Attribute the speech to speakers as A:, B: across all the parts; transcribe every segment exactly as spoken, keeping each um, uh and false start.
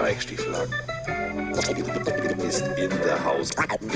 A: Weichstieflagen ist in der Haus,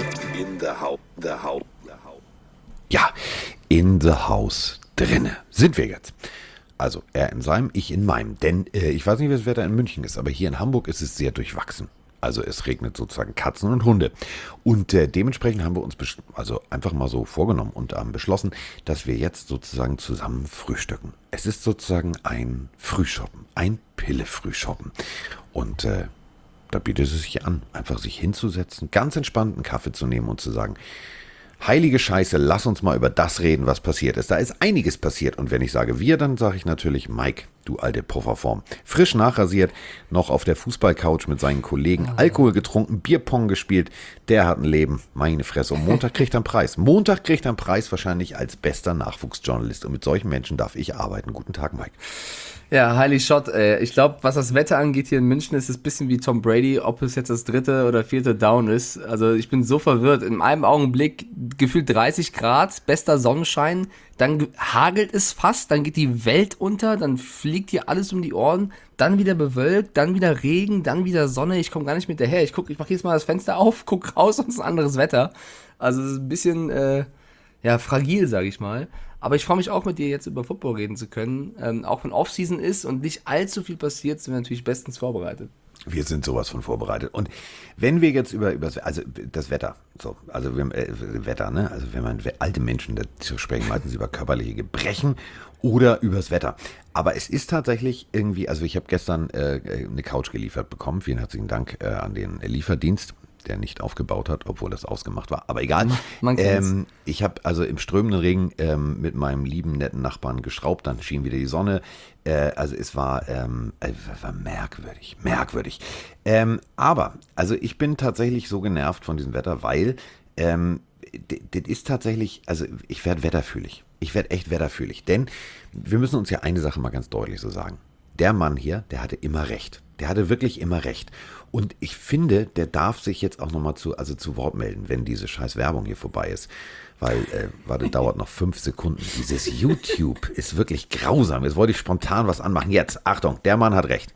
A: in der Haus, der Haus, der Haus.
B: Ja, in the house drinne sind wir jetzt. Also er in seinem, ich in meinem. Denn äh, ich weiß nicht, wie das Wetter in München ist, aber hier in Hamburg ist es sehr durchwachsen. Also es regnet sozusagen Katzen und Hunde. Und äh, dementsprechend haben wir uns besch- also einfach mal so vorgenommen und haben beschlossen, dass wir jetzt sozusagen zusammen frühstücken. Es ist sozusagen ein Frühschoppen, ein Pille-Frühschoppen. Und äh, da bietet es sich an, einfach sich hinzusetzen, ganz entspannt einen Kaffee zu nehmen und zu sagen, heilige Scheiße, lass uns mal über das reden, was passiert ist. Da ist einiges passiert. Und wenn ich sage wir, dann sage ich natürlich Mike, du alte Pufferform. Frisch nachrasiert, noch auf der Fußballcouch mit seinen Kollegen, Alkohol getrunken, Bierpong gespielt. Der hat ein Leben, meine Fresse. Und Montag kriegt er einen Preis. Montag kriegt er einen Preis wahrscheinlich als bester Nachwuchsjournalist. Und mit solchen Menschen darf ich arbeiten. Guten Tag, Mike.
C: Ja, heilig Schott, ey. Ich glaube, was das Wetter angeht hier in München, ist es ein bisschen wie Tom Brady, ob es jetzt das dritte oder vierte Down ist. Also ich bin so verwirrt. In einem Augenblick gefühlt dreißig Grad, bester Sonnenschein, dann hagelt es fast, dann geht die Welt unter, dann fliegt hier alles um die Ohren, dann wieder bewölkt, dann wieder Regen, dann wieder Sonne. Ich komme gar nicht mit daher. Ich guck, ich mache jetzt mal das Fenster auf, guck raus und es ist ein anderes Wetter. Also es ist ein bisschen, äh, ja, fragil, sage ich mal. Aber ich freue mich auch, mit dir jetzt über Football reden zu können. Ähm, auch wenn Offseason ist und nicht allzu viel passiert, sind wir natürlich bestens vorbereitet.
B: Wir sind sowas von vorbereitet. Und wenn wir jetzt über, über also das Wetter, so, also wir, äh, Wetter, ne? Also wenn man alte Menschen dazu sprechen, meistens über körperliche Gebrechen oder übers Wetter. Aber es ist tatsächlich irgendwie, also ich habe gestern äh, eine Couch geliefert bekommen. Vielen herzlichen Dank äh, an den Lieferdienst, der nicht aufgebaut hat, obwohl das ausgemacht war. Aber egal.
C: Man kennt's.
B: Ähm, ich habe also im strömenden Regen ähm, mit meinem lieben, netten Nachbarn geschraubt, dann schien wieder die Sonne. Äh, also es war, ähm, äh, war merkwürdig, merkwürdig. Ähm, aber, also ich bin tatsächlich so genervt von diesem Wetter, weil ähm, das ist tatsächlich, also ich werde wetterfühlig. Ich werde echt wetterfühlig. Denn wir müssen uns ja eine Sache mal ganz deutlich so sagen. Der Mann hier, der hatte immer recht. Der hatte wirklich immer recht. Und ich finde, der darf sich jetzt auch nochmal zu, also zu Wort melden, wenn diese scheiß Werbung hier vorbei ist. Weil, äh, warte, dauert noch fünf Sekunden. Dieses YouTube ist wirklich grausam. Jetzt wollte ich spontan was anmachen. Jetzt, Achtung, der Mann hat recht.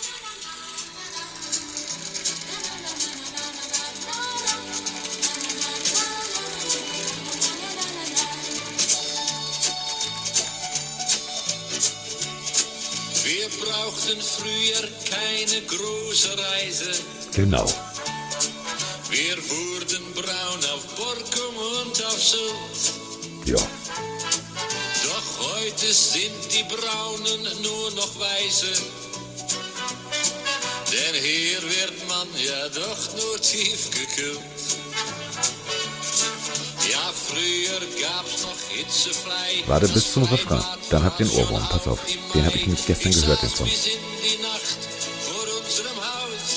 D: Wir brauchten früher keine große Reise.
B: Genau.
D: Wir wurden braun auf Borkum und auf Sylt.
B: Ja.
D: Doch heute sind die Braunen nur noch weiße. Denn hier wird man ja doch nur tief gekühlt. Ja, früher gab's noch hitzefrei.
B: Warte bis zum Refrain. Dann habt ihr den Ohrwurm. Pass auf. Den habe ich nämlich gestern gehört, den Song.
D: Bis in die Nacht vor unserem Haus.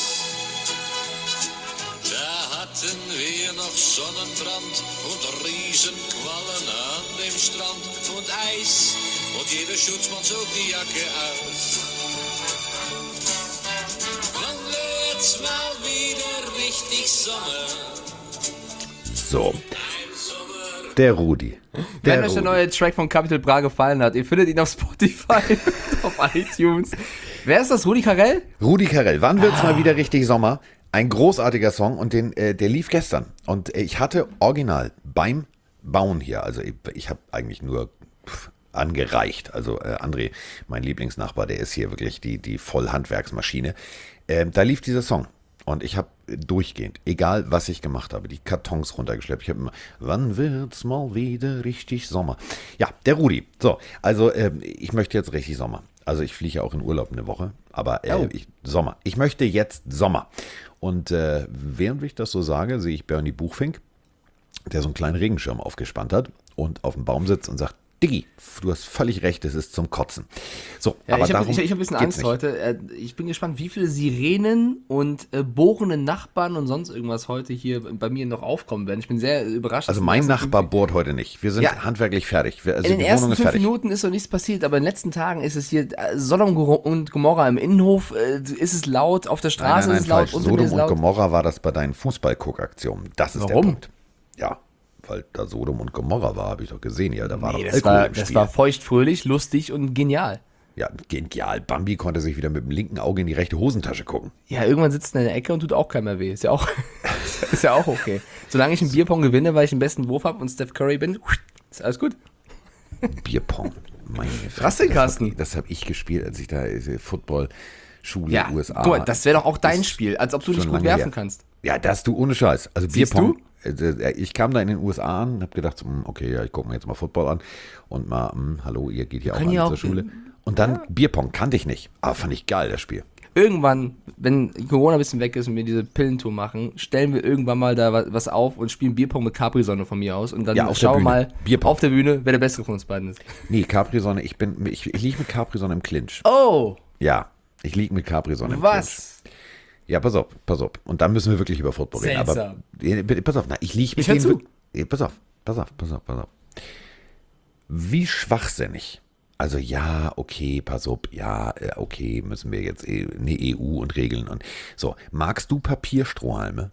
D: Da hatten wir noch Sonnenbrand und Riesenquallen an dem Strand und Eis. Und jeder Schutzmann zog die Jacke aus. Wann wird's mal wieder richtig Sommer?
B: So. Der Rudi. Der
C: Wenn euch der
B: Rudi.
C: neue Track von Capital Bra gefallen hat, ihr findet ihn auf Spotify, auf iTunes. Wer ist das? Rudi Carrell?
B: Rudi Carrell. Wann wird's mal wieder richtig Sommer? Ein großartiger Song und den, äh, der lief gestern. Und äh, ich hatte original beim Bauen hier, also ich, ich habe eigentlich nur pff, angereicht. Also äh, André, mein Lieblingsnachbar, der ist hier wirklich die, die Vollhandwerksmaschine. Ähm, da lief dieser Song. Und ich habe durchgehend, egal was ich gemacht habe, die Kartons runtergeschleppt. Ich habe immer, wann wird's mal wieder richtig Sommer? Ja, der Rudi. So, also ähm, ich möchte jetzt richtig Sommer. Also ich fliege ja auch in Urlaub eine Woche, aber äh,
C: Oh.
B: ich, Sommer. Ich möchte jetzt Sommer. Und äh, während ich das so sage, sehe ich Bernie Buchfink, der so einen kleinen Regenschirm aufgespannt hat und auf dem Baum sitzt und sagt, Diggi, du hast völlig recht, es ist zum Kotzen. So,
C: Ja,
B: aber
C: ich habe
B: darum
C: ich, ich hab ein bisschen
B: geht's
C: Angst
B: nicht.
C: heute. Äh, Ich bin gespannt, wie viele Sirenen und äh, bohrende Nachbarn und sonst irgendwas heute hier bei mir noch aufkommen werden. Ich bin sehr überrascht.
B: Also
C: dass
B: mein
C: in den ersten
B: Nachbar
C: fünf-
B: bohrt heute nicht. Wir sind
C: Ja.
B: handwerklich fertig. Wir, also
C: In den
B: die
C: ersten
B: Wohnung ist
C: fünf
B: fertig.
C: Minuten ist noch nichts passiert, aber in den letzten Tagen ist es hier äh, Sodom und Gomorra im Innenhof. Äh, ist es laut, auf der
B: Nein,
C: Straße
B: nein,
C: ist
B: nein,
C: es laut,
B: falsch.
C: unter mir
B: Sodom
C: ist
B: und
C: laut.
B: Gomorra war das bei deinen Fußballguckaktionen. Das ist der
C: Warum?
B: Punkt. Ja, weil da Sodom und Gomorra war, habe ich doch gesehen. Ja, da war
C: Nee,
B: doch
C: das
B: Alkohol
C: war,
B: im
C: das
B: Spiel.
C: war feuchtfröhlich, lustig und genial.
B: Ja, genial. Bambi konnte sich wieder mit dem linken Auge in die rechte Hosentasche gucken.
C: Ja, irgendwann sitzt er in der Ecke und tut auch keiner weh. Ist ja auch, ist ja auch okay. Solange ich einen Bierpong gewinne, weil ich den besten Wurf habe und Steph Curry bin, ist alles gut.
B: Bierpong. Meine Fresse.
C: Was denn, Carsten?
B: Das habe hab ich gespielt, als ich da äh, Football-Schule
C: Ja,
B: U S A.
C: guck mal, das wäre doch auch dein
B: Ist
C: Spiel, als ob du nicht
B: schon
C: gut
B: lange
C: werfen
B: her.
C: kannst.
B: Ja, das du ohne Scheiß. Also
C: Siehst
B: Bierpong. äh, Ich kam da in den U S A an, habe gedacht, so, hm, okay, ja, ich gucke mir jetzt mal Football an und mal, hm, hallo, ihr geht hier auch
C: Können
B: an
C: die
B: zur
C: auch-
B: Schule. Und dann Bierpong kannte ich nicht, aber fand ich geil, das Spiel.
C: Irgendwann, wenn Corona ein bisschen weg ist und wir diese Pillentour machen, stellen wir irgendwann mal da wa- was auf und spielen Bierpong mit Capri-Sonne von mir aus und dann
B: Ja, auf der
C: schauen wir
B: Bühne.
C: mal
B: Bierpong.
C: auf der Bühne, wer der Bessere von uns beiden ist.
B: Nee, Capri-Sonne, ich bin, ich, ich liege mit Capri-Sonne im Clinch.
C: Oh,
B: Ja, ich liege mit Capri-Sonne im Clinch.
C: was?
B: Ja, pass auf, pass auf. Und dann müssen wir wirklich über Football reden. Aber
C: Seltsam.
B: äh, bitte, pass auf, na, ich liege mit
C: Ich hör
B: denen
C: zu.
B: wirk- äh, Pass auf, pass auf, pass auf, pass auf. Wie schwachsinnig. Also ja, okay, pass auf, ja, äh, okay, müssen wir jetzt äh, eine E U und Regeln und so. Magst du Papierstrohhalme?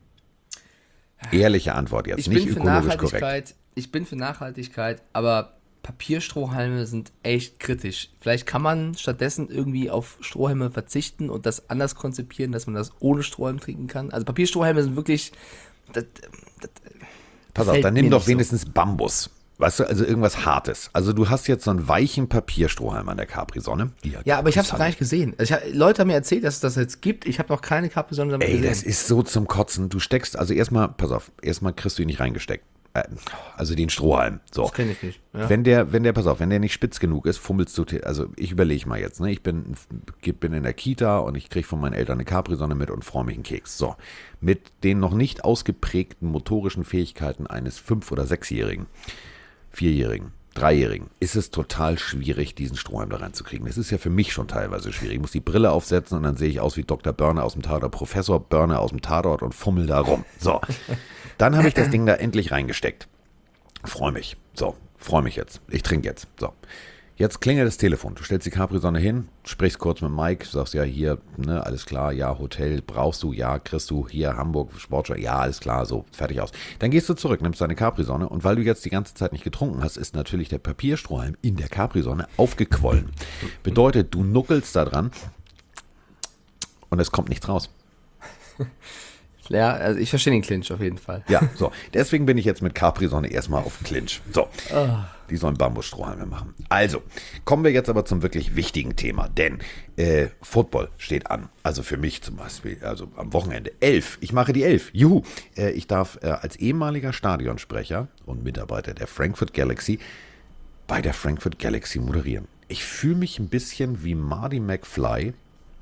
B: Ehrliche Antwort jetzt,
C: Ich
B: nicht
C: bin für
B: ökologisch korrekt.
C: Nachhaltigkeit, ich bin für Nachhaltigkeit, aber Papierstrohhalme sind echt kritisch. Vielleicht kann man stattdessen irgendwie auf Strohhalme verzichten und das anders konzipieren, dass man das ohne Strohhalm trinken kann. Also Papierstrohhalme sind wirklich, das,
B: Pass auf,
C: fällt
B: dann nimm
C: mir
B: doch
C: nicht so.
B: wenigstens Bambus. Weißt du, also irgendwas Hartes. Also du hast jetzt so einen weichen Papierstrohhalm an der Capri-Sonne. Die
C: ja, aber ich habe es gar nicht gesehen. Also ich hab, Leute haben mir erzählt, dass es das jetzt gibt. Ich habe noch keine Capri-Sonne damit
B: Ey,
C: gesehen.
B: das ist so zum Kotzen. Du steckst, also erstmal, pass auf, erstmal kriegst du ihn nicht reingesteckt. Äh, Also den Strohhalm. So.
C: Das kenn ich nicht, ja.
B: Wenn der, wenn der, pass auf, wenn der nicht spitz genug ist, fummelst du, also ich überlege mal jetzt, ne? Ich bin, bin in der Kita und ich kriege von meinen Eltern eine Capri-Sonne mit und freue mich einen Keks. So. Mit den noch nicht ausgeprägten motorischen Fähigkeiten eines Fünf- oder Sechsjährigen, Vierjährigen, Dreijährigen, ist es total schwierig, diesen Strohhalm da reinzukriegen. Das ist ja für mich schon teilweise schwierig. Ich muss die Brille aufsetzen und dann sehe ich aus wie Doktor Börner aus dem Tatort, Professor Börner aus dem Tatort und fummel da rum. So. Dann habe ich das Ding da endlich reingesteckt. Freue mich. So, freue mich jetzt. Ich trinke jetzt. So. Jetzt klingelt das Telefon. Du stellst die Capri-Sonne hin, sprichst kurz mit Mike, sagst ja hier, ne, alles klar, ja, Hotel brauchst du, ja, kriegst du, hier, Hamburg, Sportschau, ja, alles klar, so, fertig aus. Dann gehst du zurück, nimmst deine Capri-Sonne und weil du jetzt die ganze Zeit nicht getrunken hast, ist natürlich der Papierstrohhalm in der Capri-Sonne aufgequollen. Bedeutet, du nuckelst da dran und es kommt nichts raus.
C: Ja, also ich verstehe den Clinch auf jeden Fall.
B: Ja, so. Deswegen bin ich jetzt mit Capri-Sonne erstmal auf Clinch. So. Die sollen Bambusstrohhalme machen. Also, kommen wir jetzt aber zum wirklich wichtigen Thema, denn äh, Football steht an. Also für mich zum Beispiel, also am Wochenende. Elf. Ich mache die Elf. Juhu. Äh, ich darf äh, als ehemaliger Stadionsprecher und Mitarbeiter der Frankfurt Galaxy bei der Frankfurt Galaxy moderieren. Ich fühle mich ein bisschen wie Marty McFly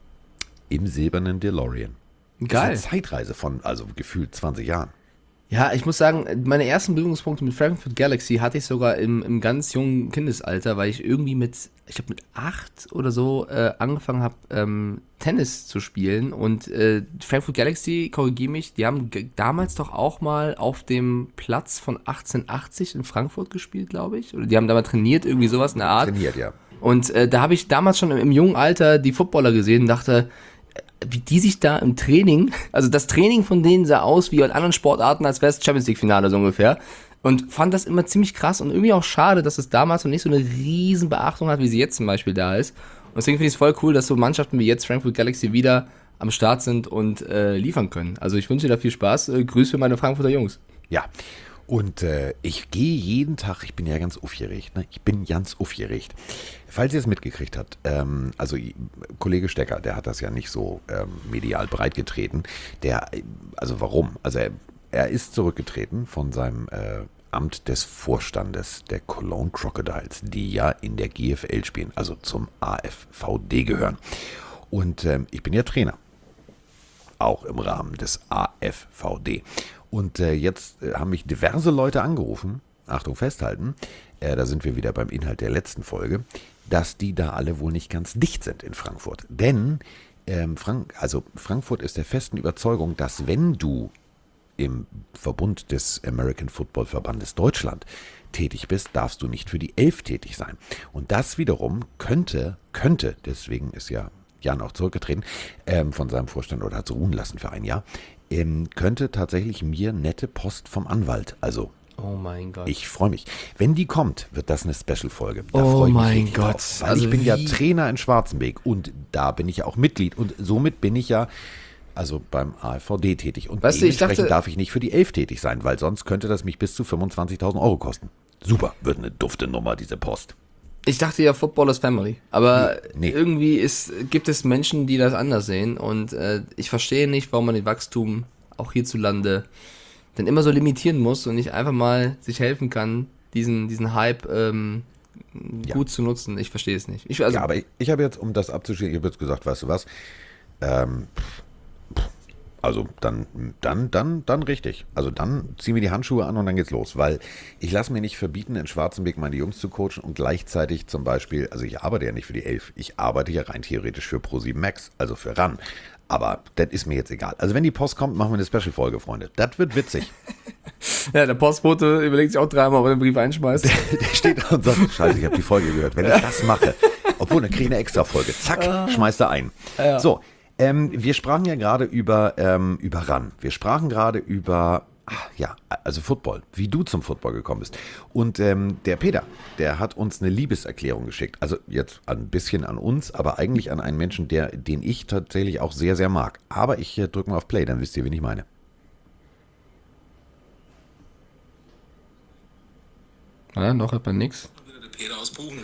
B: im silbernen DeLorean.
C: Geil.
B: Das ist eine Zeitreise von, also gefühlt zwanzig Jahren.
C: Ja, ich muss sagen, meine ersten Berührungspunkte mit Frankfurt Galaxy hatte ich sogar im, im ganz jungen Kindesalter, weil ich irgendwie mit, ich habe mit acht oder so äh, angefangen habe, ähm, Tennis zu spielen und äh, Frankfurt Galaxy, korrigiere mich, die haben g- damals doch auch mal auf dem Platz von achtzehnhundert achtzig in Frankfurt gespielt, glaube ich. Oder die haben da mal trainiert, irgendwie sowas in der Art.
B: Trainiert, ja.
C: Und äh, da habe ich damals schon im, im jungen Alter die Footballer gesehen und dachte, wie die sich da im Training, also das Training von denen sah aus wie in anderen Sportarten, als wäre es Champions League Finale so ungefähr. Und fand das immer ziemlich krass und irgendwie auch schade, dass es damals noch nicht so eine riesen Beachtung hat, wie sie jetzt zum Beispiel da ist. Und deswegen finde ich es voll cool, dass so Mannschaften wie jetzt Frankfurt Galaxy wieder am Start sind und äh, liefern können. Also ich wünsche dir da viel Spaß. Äh, Grüße für meine Frankfurter Jungs.
B: Ja, und äh, ich gehe jeden Tag, ich bin ja ganz aufgeregt, ne? Ich bin ganz aufgeregt. Falls ihr es mitgekriegt habt, ähm, also Kollege Stecker, der hat das ja nicht so ähm, medial breitgetreten. Der, also warum? Also er, er ist zurückgetreten von seinem äh, Amt des Vorstandes der Cologne Crocodiles, die ja in der G F L spielen, also zum A F V D gehören. Und ähm, ich bin ja Trainer. Auch im Rahmen des A F V D. Und äh, jetzt äh, haben mich diverse Leute angerufen, Achtung festhalten, äh, da sind wir wieder beim Inhalt der letzten Folge, dass die da alle wohl nicht ganz dicht sind in Frankfurt. Denn ähm, Frank- also Frankfurt ist der festen Überzeugung, dass wenn du im Verbund des American Football Verbandes Deutschland tätig bist, darfst du nicht für die Elf tätig sein. Und das wiederum könnte, könnte, deswegen ist ja Jan auch zurückgetreten, ähm, von seinem Vorstand oder hat es ruhen lassen für ein Jahr, ähm, könnte tatsächlich mir nette Post vom Anwalt, also
C: Oh mein Gott.
B: Ich freue mich. Wenn die kommt, wird das eine Special-Folge. Da
C: Oh
B: freue ich mich
C: mein
B: richtig
C: Gott.
B: drauf, weil
C: Also
B: ich bin ja
C: wie-
B: Trainer in Schwarzenbeek und da bin ich ja auch Mitglied und somit bin ich ja also beim A F V D tätig und
C: Weißt du, ich
B: dementsprechend
C: dachte-
B: darf ich nicht für die Elf tätig sein, weil sonst könnte das mich bis zu fünfundzwanzigtausend Euro kosten. Super, wird eine dufte Nummer, diese Post.
C: Ich dachte ja, Football ist Family. Aber
B: Nee, nee.
C: irgendwie ist, gibt es Menschen, die das anders sehen. Und äh, ich verstehe nicht, warum man den Wachstum auch hierzulande dann immer so limitieren muss und nicht einfach mal sich helfen kann, diesen, diesen Hype ähm,
B: Ja.
C: gut zu nutzen. Ich verstehe es nicht. Ich, also,
B: Ja, aber ich, ich habe jetzt, um das abzuschließen, ich habe jetzt gesagt, weißt du was, ähm, also dann, dann, dann, dann richtig. Also dann ziehen wir die Handschuhe an und dann geht's los. Weil ich lasse mir nicht verbieten, in Schwarzenbeek meine Jungs zu coachen und gleichzeitig zum Beispiel, also ich arbeite ja nicht für die Elf, ich arbeite ja rein theoretisch für ProSieben Max, also für RAN. Aber das ist mir jetzt egal. Also wenn die Post kommt, machen wir eine Special-Folge, Freunde. Das wird witzig.
C: ja, der Postbote überlegt sich auch dreimal, ob er den Brief einschmeißt.
B: Der steht da und sagt, scheiße, ich habe die Folge gehört. Wenn ich das mache, obwohl, dann kriege ich eine extra Folge. Zack, schmeißt er ein.
C: Ja.
B: So, ähm, wir sprachen ja gerade über, ähm, über RAN. Wir sprachen gerade über, ach, ja, also Football, wie du zum Football gekommen bist. Und ähm, der Peter, der hat uns eine Liebeserklärung geschickt. Also jetzt ein bisschen an uns, aber eigentlich an einen Menschen, der, den ich tatsächlich auch sehr, sehr mag. Aber ich äh, drücke mal auf Play, dann wisst ihr, wen ich meine.
C: Ja, noch hat man nix.
D: Der Peter aus Buchen.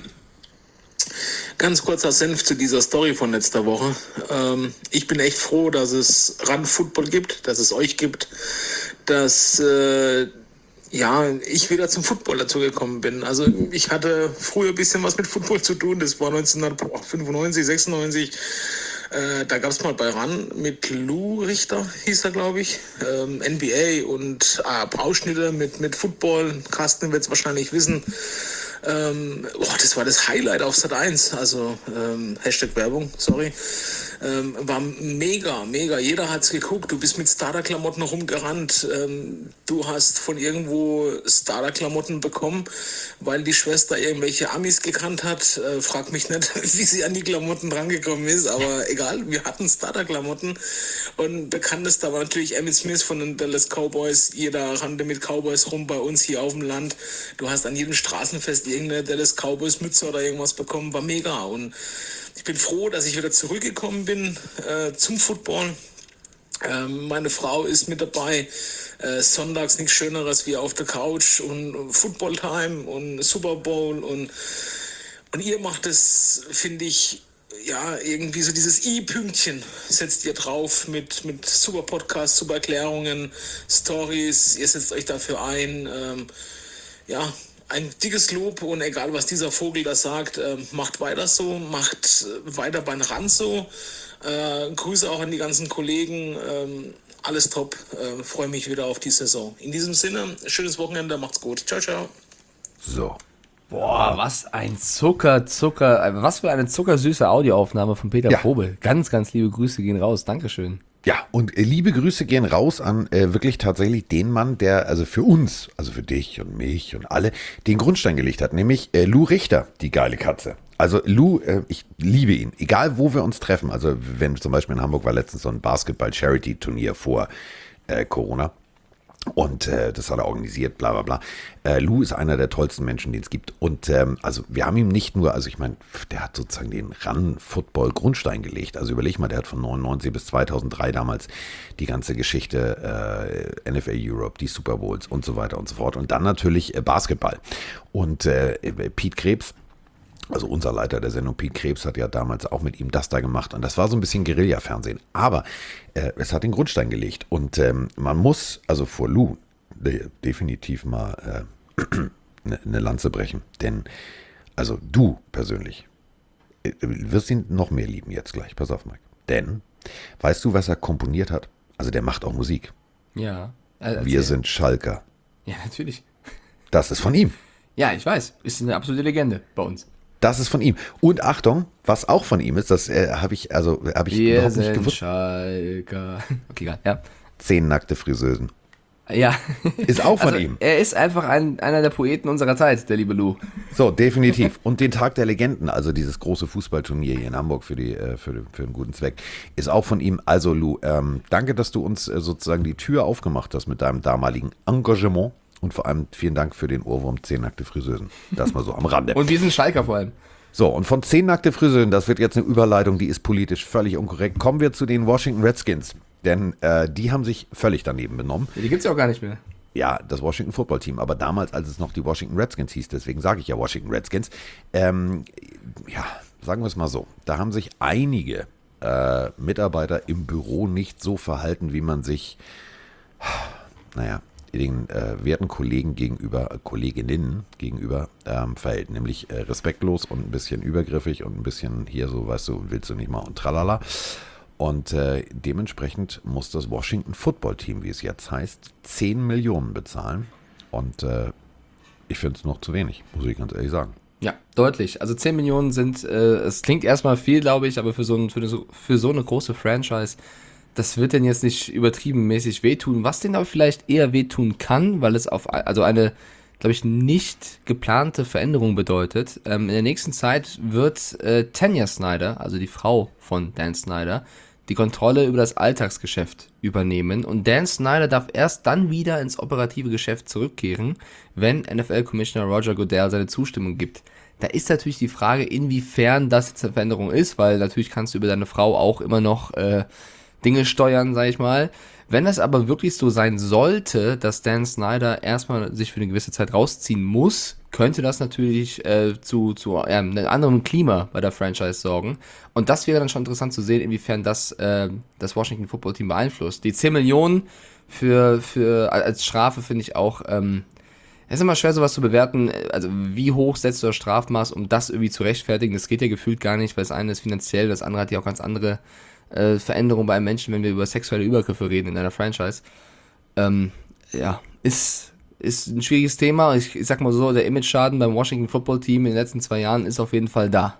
D: Ganz kurzer Senf zu dieser Story von letzter Woche. Ähm, ich bin echt froh, dass es RAN Football gibt, dass es euch gibt, dass äh, ja, ich wieder zum Football dazu gekommen bin. Also ich hatte früher ein bisschen was mit Football zu tun. Das war neunzehnhundertfünfundneunzig, sechsundneunzig. Äh, da gab es mal bei RAN mit Lou Richter, hieß er, glaube ich, ähm, N B A und ah, Ausschnitte mit, mit Football. Carsten wird es wahrscheinlich wissen. Ähm, boah, das war das Highlight auf Sat eins, also ähm, Hashtag Werbung, sorry. Ähm, war mega, mega. Jeder hat's geguckt. Du bist mit Starter-Klamotten rumgerannt. Ähm, du hast von irgendwo Starter-Klamotten bekommen, weil die Schwester irgendwelche Amis gekannt hat. Äh, frag mich nicht, wie sie an die Klamotten drangekommen ist, aber egal, wir hatten Starter-Klamotten. Und bekanntester war natürlich Emmitt Smith von den Dallas Cowboys. Jeder rannte mit Cowboys rum bei uns hier auf dem Land. Du hast an jedem Straßenfest irgendeine Dallas Cowboys Mütze oder irgendwas bekommen. War mega. Und ich bin froh, dass ich wieder zurückgekommen bin äh, zum Football. Ähm, meine Frau ist mit dabei. Äh, sonntags nichts Schöneres wie auf der Couch und Football Time und Super Bowl. Und, und ihr macht es, finde ich, ja, irgendwie so dieses I-Pünktchen setzt ihr drauf mit, mit super Podcasts, super Erklärungen, Stories. Ihr setzt euch dafür ein. Ähm, ja, ein dickes Lob und egal, was dieser Vogel da sagt, äh, macht weiter so, macht äh, weiter beim Rand so. Äh, Grüße auch an die ganzen Kollegen. Ähm, alles top. Äh, freue mich wieder auf die Saison. In diesem Sinne, schönes Wochenende, macht's gut. Ciao, ciao.
B: So.
C: Boah, was ein Zucker, Zucker, was für eine zuckersüße Audioaufnahme von Peter
B: Ja.
C: Probel. Ganz, ganz liebe Grüße gehen raus. Dankeschön.
B: Ja, und äh, liebe Grüße gehen raus an äh, wirklich tatsächlich den Mann, der also für uns, also für dich und mich und alle, den Grundstein gelegt hat, nämlich äh, Lou Richter, die geile Katze. Also Lou, äh, ich liebe ihn, egal wo wir uns treffen. Also wenn zum Beispiel in Hamburg war letztens so ein Basketball-Charity-Turnier vor äh, Corona. Und äh, das hat er organisiert, bla bla bla. Äh, Lou ist einer der tollsten Menschen, den es gibt. Und ähm, also wir haben ihm nicht nur, also ich meine, der hat sozusagen den RAN-Football-Grundstein gelegt. Also überleg mal, der hat von neunundneunzig bis zweitausenddrei damals die ganze Geschichte äh, N F L Europe, die Super Bowls und so weiter und so fort. Und dann natürlich äh, Basketball. Und äh, Pete Krebs, also unser Leiter der Sendung, Pete Krebs, hat ja damals auch mit ihm das da gemacht. Und das war so ein bisschen Guerilla-Fernsehen. Aber äh, es hat den Grundstein gelegt. Und ähm, man muss also vor Lou de- definitiv mal eine äh, ne Lanze brechen. Denn, also du persönlich, äh, wirst ihn noch mehr lieben jetzt gleich. Pass auf, Mike. Denn, weißt du, was er komponiert hat? Also der macht auch Musik.
C: Ja. Äh,
B: Wir
C: erzähl.
B: sind Schalker.
C: Ja, natürlich.
B: Das ist von ihm.
C: Ja, ich weiß. Ist eine absolute Legende bei uns.
B: Das ist von ihm. Und Achtung, was auch von ihm ist, das äh, habe ich, also habe ich
C: Wir
B: überhaupt nicht
C: sind
B: gewusst.
C: Schalker. Okay, egal. Ja.
B: Zehn nackte Friseusen.
C: Ja.
B: Ist auch von
C: also,
B: ihm.
C: Er ist einfach ein, einer der Poeten unserer Zeit, der liebe Lou.
B: So, definitiv. Und den Tag der Legenden, also dieses große Fußballturnier hier in Hamburg für, die, äh, für, den- für einen guten Zweck, ist auch von ihm. Also Lou, ähm, danke, dass du uns äh, sozusagen die Tür aufgemacht hast mit deinem damaligen Engagement Und vor allem vielen Dank für den Ohrwurm zehn nackte Friseusen. Das mal so am Rande.
C: Und wir sind Schalker vor allem.
B: So, und von zehn nackte Friseusen, das wird jetzt eine Überleitung, die ist politisch völlig unkorrekt, kommen wir zu den Washington Redskins. Denn äh, die haben sich völlig daneben benommen.
C: Die gibt's ja auch gar nicht mehr.
B: Ja, das Washington Football Team, aber damals, als es noch die Washington Redskins hieß, deswegen sage ich ja Washington Redskins, ähm, ja, sagen wir es mal so, da haben sich einige äh, Mitarbeiter im Büro nicht so verhalten, wie man sich, naja, den äh, werten Kollegen gegenüber, äh, Kolleginnen gegenüber ähm, verhält, nämlich äh, respektlos und ein bisschen übergriffig und ein bisschen hier so, weißt du, willst du nicht mal und tralala. Und äh, dementsprechend muss das Washington Football Team, wie es jetzt heißt, zehn Millionen bezahlen. Und äh, ich finde es noch zu wenig, muss ich ganz ehrlich sagen.
C: Ja, deutlich. Also zehn Millionen sind, äh, es klingt erstmal viel, glaube ich, aber für so, ein, für, so, für so eine große Franchise, das wird denn jetzt nicht übertrieben mäßig wehtun, was denen aber vielleicht eher wehtun kann, weil es auf also eine, glaube ich, nicht geplante Veränderung bedeutet. Ähm, in der nächsten Zeit wird äh, Tanya Snyder, also die Frau von Dan Snyder, die Kontrolle über das Alltagsgeschäft übernehmen und Dan Snyder darf erst dann wieder ins operative Geschäft zurückkehren, wenn N F L-Commissioner Roger Goodell seine Zustimmung gibt. Da ist natürlich die Frage, inwiefern das jetzt eine Veränderung ist, weil natürlich kannst du über deine Frau auch immer noch äh, Dinge steuern, sag ich mal. Wenn das aber wirklich so sein sollte, dass Dan Snyder erstmal sich für eine gewisse Zeit rausziehen muss, könnte das natürlich äh, zu, zu ja, einem anderen Klima bei der Franchise sorgen. Und das wäre dann schon interessant zu sehen, inwiefern das äh, das Washington Football Team beeinflusst. Die zehn Millionen für, für als Strafe finde ich auch, ähm, es ist immer schwer, sowas zu bewerten. Also wie hoch setzt du das Strafmaß, um das irgendwie zu rechtfertigen? Das geht ja gefühlt gar nicht, weil das eine ist finanziell, das andere hat ja auch ganz andere Äh, Veränderung bei einem Menschen, wenn wir über sexuelle Übergriffe reden in einer Franchise. Ähm, ja, ist, ist ein schwieriges Thema. Ich, ich sag mal so, der Image-Schaden beim Washington Football Team in den letzten zwei Jahren ist auf jeden Fall da.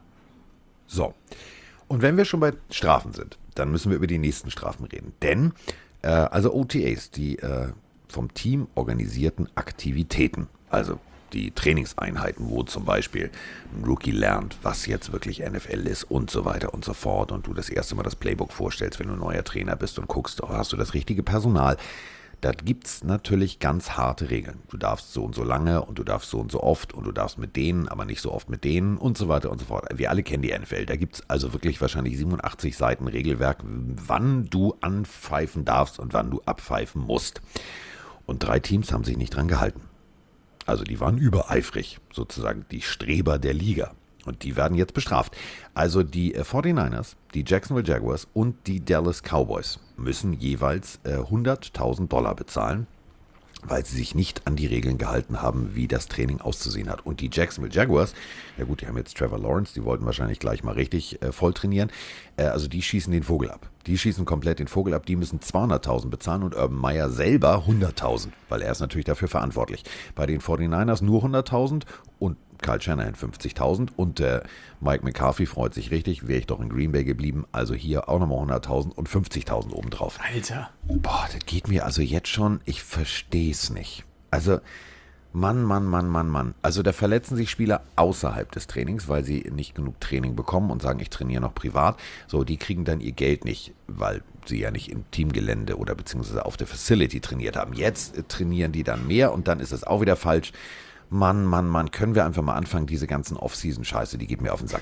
B: So, und wenn wir schon bei Strafen sind, dann müssen wir über die nächsten Strafen reden. Denn, äh, also O T As, die äh, vom Team organisierten Aktivitäten, also die Trainingseinheiten, wo zum Beispiel ein Rookie lernt, was jetzt wirklich N F L ist und so weiter und so fort und du das erste Mal das Playbook vorstellst, wenn du neuer Trainer bist und guckst, oh, hast du das richtige Personal. Da gibt es natürlich ganz harte Regeln. Du darfst so und so lange und du darfst so und so oft und du darfst mit denen, aber nicht so oft mit denen und so weiter und so fort. Wir alle kennen die N F L. Da gibt es also wirklich wahrscheinlich siebenundachtzig Seiten Regelwerk, wann du anpfeifen darfst und wann du abpfeifen musst. Und drei Teams haben sich nicht dran gehalten. Also die waren übereifrig, sozusagen die Streber der Liga. Und die werden jetzt bestraft. Also die äh, forty-niners, die Jacksonville Jaguars und die Dallas Cowboys müssen jeweils äh, hunderttausend Dollar bezahlen, weil sie sich nicht an die Regeln gehalten haben, wie das Training auszusehen hat. Und die Jacksonville Jaguars, ja gut, die haben jetzt Trevor Lawrence, die wollten wahrscheinlich gleich mal richtig äh, voll trainieren. Äh, also die schießen den Vogel ab. Die schießen komplett den Vogel ab, die müssen zweihunderttausend bezahlen und Urban Meyer selber hunderttausend, weil er ist natürlich dafür verantwortlich. Bei den forty-niners nur hunderttausend und Kyle Shanahan fünfzigtausend und äh, Mike McCarthy freut sich richtig, wäre ich doch in Green Bay geblieben, also hier auch nochmal hunderttausend und fünfzigtausend obendrauf.
C: Alter.
B: Boah, das geht mir also jetzt schon, ich verstehe es nicht. Also Mann, Mann, Mann, Mann, Mann. Also da verletzen sich Spieler außerhalb des Trainings, weil sie nicht genug Training bekommen und sagen, ich trainiere noch privat. So, die kriegen dann ihr Geld nicht, weil sie ja nicht im Teamgelände oder beziehungsweise auf der Facility trainiert haben. Jetzt äh, trainieren die dann mehr und dann ist es auch wieder falsch. Mann, Mann, Mann, können wir einfach mal anfangen, diese ganzen Off-Season-Scheiße, die geht mir auf den Sack.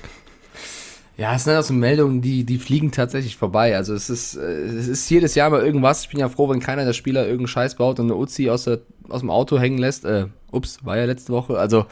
C: Ja, es sind also Meldungen, die, die fliegen tatsächlich vorbei. Also es ist, es ist jedes Jahr mal irgendwas. Ich bin ja froh, wenn keiner der Spieler irgendeinen Scheiß baut und eine Uzi aus, der, aus dem Auto hängen lässt. Äh, ups, war ja letzte Woche. Also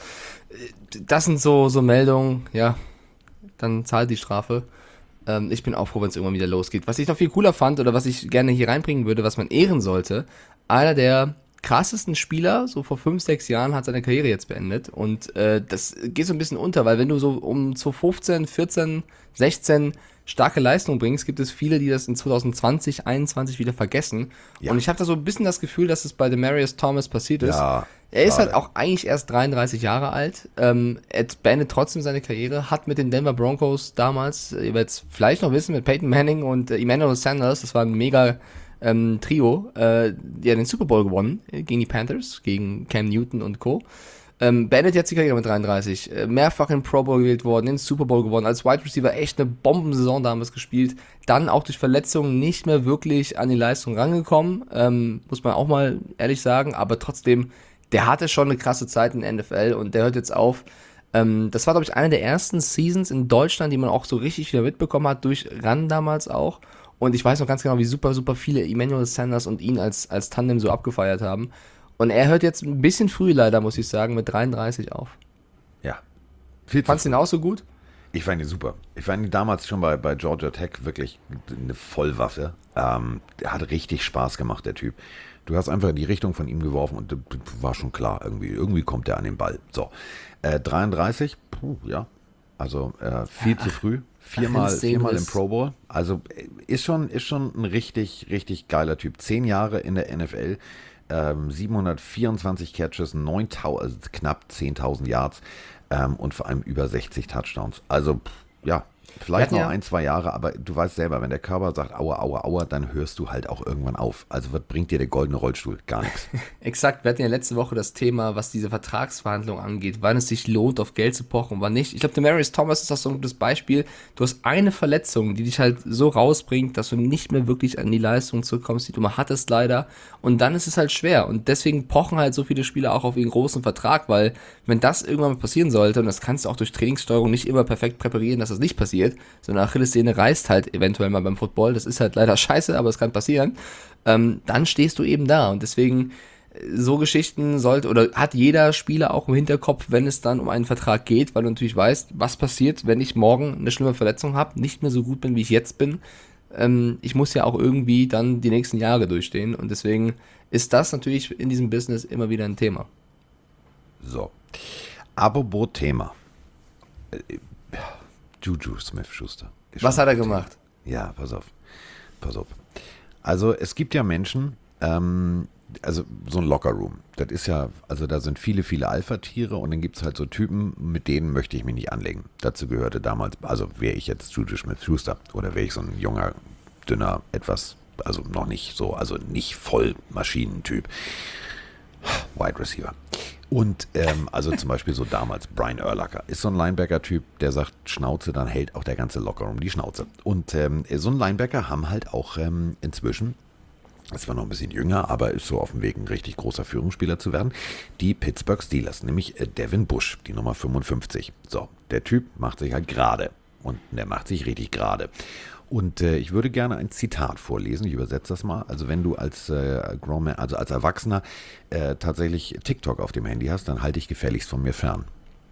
C: das sind so, so Meldungen, ja, dann zahlt die Strafe. Ähm, ich bin auch froh, wenn es irgendwann wieder losgeht. Was ich noch viel cooler fand oder was ich gerne hier reinbringen würde, was man ehren sollte, einer der krassesten Spieler, so vor fünf, sechs Jahren, hat seine Karriere jetzt beendet und äh, das geht so ein bisschen unter, weil wenn du so um zu fünfzehn, vierzehn, sechzehn starke Leistung bringst, gibt es viele, die das in zwanzig zwanzig, einundzwanzig wieder vergessen
B: Ja.
C: und ich habe da so ein bisschen das Gefühl, dass es bei Demarius Thomas passiert ist.
B: Ja,
C: er ist
B: schade.
C: halt auch eigentlich erst dreiunddreißig Jahre alt, ähm, er beendet trotzdem seine Karriere, hat mit den Denver Broncos damals, ihr werdet es vielleicht noch wissen, mit Peyton Manning und äh, Emmanuel Sanders, das war ein mega Ähm, Trio, äh, die hat den Super Bowl gewonnen äh, gegen die Panthers, gegen Cam Newton und Co. Ähm, beendet jetzt die Karriere mit dreiunddreißig, äh, mehrfach in Pro Bowl gewählt worden, in den Super Bowl gewonnen, als Wide Receiver echt eine Bombensaison damals gespielt, dann auch durch Verletzungen nicht mehr wirklich an die Leistung rangekommen, ähm, muss man auch mal ehrlich sagen, aber trotzdem der hatte schon eine krasse Zeit in der N F L und der hört jetzt auf. Ähm, das war, glaube ich, eine der ersten Seasons in Deutschland, die man auch so richtig wieder mitbekommen hat, durch Run damals auch. Und ich weiß noch ganz genau, wie super, super viele Emmanuel Sanders und ihn als, als Tandem so abgefeiert haben. Und er hört jetzt ein bisschen früh leider, muss ich sagen, mit dreiunddreißig auf.
B: Ja. Viel zu
C: Fandst du ihn
B: früh.
C: auch so gut?
B: Ich fand ihn super. Ich fand ihn damals schon bei, bei Georgia Tech wirklich eine Vollwaffe. Ähm, der hat richtig Spaß gemacht, der Typ. Du hast einfach in die Richtung von ihm geworfen und das war schon klar, irgendwie, irgendwie kommt er an den Ball. So, äh, dreiunddreißig, puh, ja, also äh, viel zu früh. Viermal, viermal im Pro Bowl. Also äh, ist schon, ist schon ein richtig, richtig geiler Typ. Zehn Jahre in der N F L, ähm, siebenhundertvierundzwanzig Catches, neuntausend, also knapp zehntausend Yards ähm, und vor allem über sechzig Touchdowns. Also pff, ja, vielleicht noch
C: Ja.
B: ein, zwei Jahre, aber du weißt selber, wenn der Körper sagt, aua, aua, aua, dann hörst du halt auch irgendwann auf. Also was bringt dir der goldene Rollstuhl? Gar nichts.
C: Exakt, wir hatten ja letzte Woche das Thema, was diese Vertragsverhandlung angeht, wann es sich lohnt, auf Geld zu pochen und wann nicht. Ich glaube, Demaryius Thomas ist auch so ein gutes Beispiel. Du hast eine Verletzung, die dich halt so rausbringt, dass du nicht mehr wirklich an die Leistung zurückkommst, die du mal hattest leider. Und dann ist es halt schwer. Und deswegen pochen halt so viele Spieler auch auf ihren großen Vertrag, weil wenn das irgendwann mal passieren sollte, und das kannst du auch durch Trainingssteuerung nicht immer perfekt präparieren, dass das nicht passiert, so eine Achillessehne reißt halt eventuell mal beim Football, das ist halt leider scheiße, aber es kann passieren, ähm, dann stehst du eben da und deswegen äh, so Geschichten sollte oder hat jeder Spieler auch im Hinterkopf, wenn es dann um einen Vertrag geht, weil du natürlich weißt, was passiert, wenn ich morgen eine schlimme Verletzung habe, nicht mehr so gut bin, wie ich jetzt bin. Ähm, ich muss ja auch irgendwie dann die nächsten Jahre durchstehen und deswegen ist das natürlich in diesem Business immer wieder ein Thema.
B: So. Apropos Thema. Äh, Juju Smith-Schuster. Ist
C: Was
B: schon
C: hat er
B: ein Thema.
C: gemacht?
B: Ja, pass auf. Pass auf. Also es gibt ja Menschen, ähm, also so ein Lockerroom, das ist ja, also da sind viele, viele Alpha-Tiere und dann gibt es halt so Typen, mit denen möchte ich mich nicht anlegen. Dazu gehörte damals, also wäre ich jetzt Juju Smith-Schuster oder wäre ich so ein junger, dünner, etwas, also noch nicht so, also nicht voll Maschinentyp. Wide Receiver. Und ähm, also zum Beispiel so damals Brian Urlacher ist so ein Linebacker-Typ, der sagt Schnauze, dann hält auch der ganze Lockerroom die Schnauze. Und ähm, so ein Linebacker haben halt auch ähm, inzwischen, das war noch ein bisschen jünger, aber ist so auf dem Weg, ein richtig großer Führungsspieler zu werden, die Pittsburgh Steelers, nämlich äh, Devin Bush, die Nummer fünfundfünfzig. So, der Typ macht sich halt gerade und der macht sich richtig gerade. Und äh, ich würde gerne ein Zitat vorlesen, ich übersetze das mal. Also wenn du als äh, Grown Man, also als Erwachsener äh, tatsächlich TikTok auf dem Handy hast, dann halte ich gefälligst von mir fern.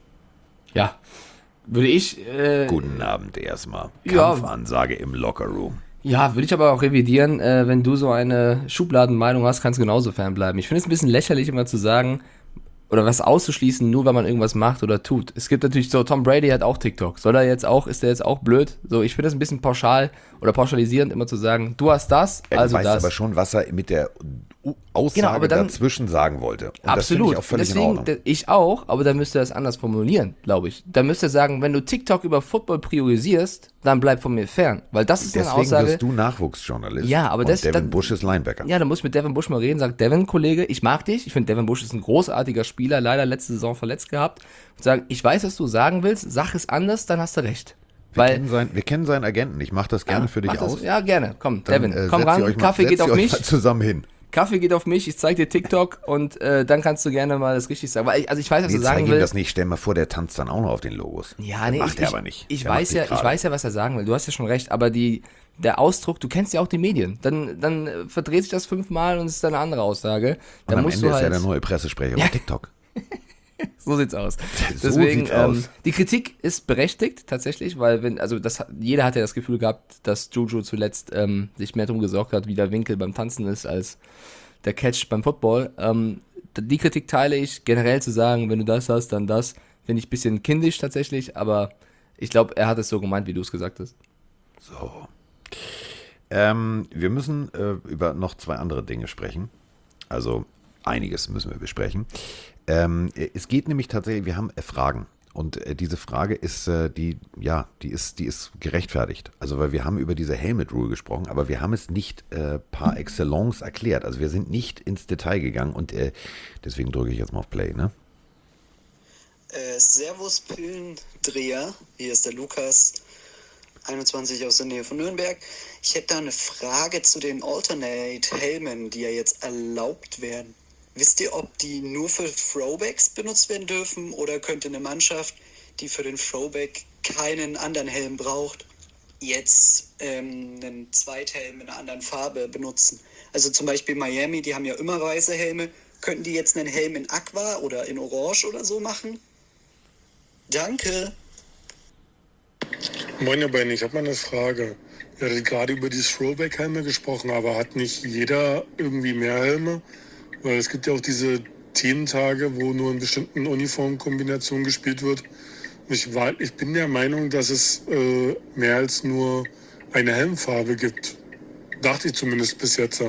C: Ja, würde ich... Äh,
B: Guten Abend erstmal.
C: Ja.
B: Kampfansage im Lockerroom.
C: Ja, würde ich aber auch revidieren, äh, wenn du so eine Schubladenmeinung hast, kannst du genauso fernbleiben. Ich finde es ein bisschen lächerlich, immer zu sagen, oder was auszuschließen, nur weil man irgendwas macht oder tut. Es gibt natürlich so, Tom Brady hat auch TikTok. Soll er jetzt auch, ist der jetzt auch blöd? So, ich finde das ein bisschen pauschal oder pauschalisierend, immer zu sagen, du hast das,
B: Er
C: also
B: weiß
C: das.
B: aber schon, was er mit der U- Aussage
C: Genau, aber dann-
B: dazwischen sagen wollte. Und das finde
C: Absolut.
B: ich auch völlig
C: Deswegen,
B: in Ordnung.
C: d- ich auch, aber dann müsste er es anders formulieren, glaube ich. Dann müsste er sagen, wenn du TikTok über Football priorisierst, dann bleib von mir fern. Weil das ist eine
B: Deswegen
C: Aussage.
B: wirst du Nachwuchsjournalist.
C: Ja, aber
B: und
C: das-
B: Devin
C: dann-
B: Bush ist Linebacker.
C: Ja, dann muss ich mit Devin Bush mal reden, sagt Devin, Kollege, ich mag dich. Ich finde, Devin Bush ist ein großartiger Spieler, leider letzte Saison verletzt gehabt. Und sagen, ich weiß, was du sagen willst, sag es anders, dann hast du recht.
B: Wir,
C: Weil,
B: kennen sein, wir kennen seinen Agenten. Ich mache das gerne für dich
C: mach das,
B: aus.
C: Ja, gerne. Komm,
B: Dann,
C: Devin,
B: äh,
C: komm
B: setzt ihr
C: ran,
B: euch mal-
C: Kaffee
B: setzt
C: geht
B: ihr
C: auf
B: euch
C: mich.
B: mal zusammen hin.
C: Kaffee geht auf mich, ich zeig dir TikTok und äh, dann kannst du gerne mal das richtig sagen. Weil ich, also ich weiß, was
B: Nee,
C: du
B: zeig
C: sagen
B: ihm
C: willst.
B: das nicht. Stell mal vor, der tanzt dann auch noch auf den Logos.
C: Ja,
B: Das
C: nee,
B: macht
C: ich,
B: er
C: ich,
B: aber nicht.
C: Ich
B: Der macht
C: weiß
B: sich
C: ja, ich
B: gerade.
C: weiß ja, was er sagen will. Du hast ja schon recht, aber die, der Ausdruck, du kennst ja auch die Medien. Dann, dann äh, verdreht sich das fünfmal und es ist dann eine andere Aussage.
B: Und
C: Dann
B: am
C: musst
B: Ende
C: du
B: ist
C: halt.
B: er der neue Pressesprecher bei TikTok.
C: So sieht's aus.
B: So
C: Deswegen,
B: sieht's
C: ähm,
B: aus.
C: die Kritik ist berechtigt tatsächlich, weil wenn, also das, jeder hat ja das Gefühl gehabt, dass Juju zuletzt ähm, sich mehr darum gesorgt hat, wie der Winkel beim Tanzen ist, als der Catch beim Football. Ähm, die Kritik teile ich, generell zu sagen, wenn du das hast, dann das, finde ich ein bisschen kindisch tatsächlich, aber ich glaube, er hat es so gemeint, wie du es gesagt hast.
B: So. Ähm, wir müssen äh, über noch zwei andere Dinge sprechen. Also einiges müssen wir besprechen. Ähm, es geht nämlich tatsächlich, wir haben äh, Fragen. Und äh, diese Frage ist, äh, die, ja, die ist, die ist gerechtfertigt. Also, weil wir haben über diese Helmet Rule gesprochen, aber wir haben es nicht äh, par excellence erklärt. Also, wir sind nicht ins Detail gegangen und äh, deswegen drücke ich jetzt mal auf Play, ne?
E: Äh, Servus Pillendreher, hier ist der Lukas, einundzwanzig aus der Nähe von Nürnberg. Ich hätte da eine Frage zu den Alternate-Helmen, die ja jetzt erlaubt werden. Wisst ihr, ob die nur für Throwbacks benutzt werden dürfen oder könnte eine Mannschaft, die für den Throwback keinen anderen Helm braucht, jetzt ähm, einen Zweithelm in einer anderen Farbe benutzen? Also zum Beispiel Miami, die haben ja immer weiße Helme. Könnten die jetzt einen Helm in Aqua oder in Orange oder so machen? Danke.
F: Moin ihr beiden, ich habe mal eine Frage. Ihr hattet gerade über die Throwback-Helme gesprochen, aber hat nicht jeder irgendwie mehr Helme? Weil es gibt ja auch diese Thementage, wo nur in bestimmten Uniformkombinationen gespielt wird. Ich, war, ich bin der Meinung, dass es äh, mehr als nur eine Helmfarbe gibt. Dachte ich zumindest bis jetzt.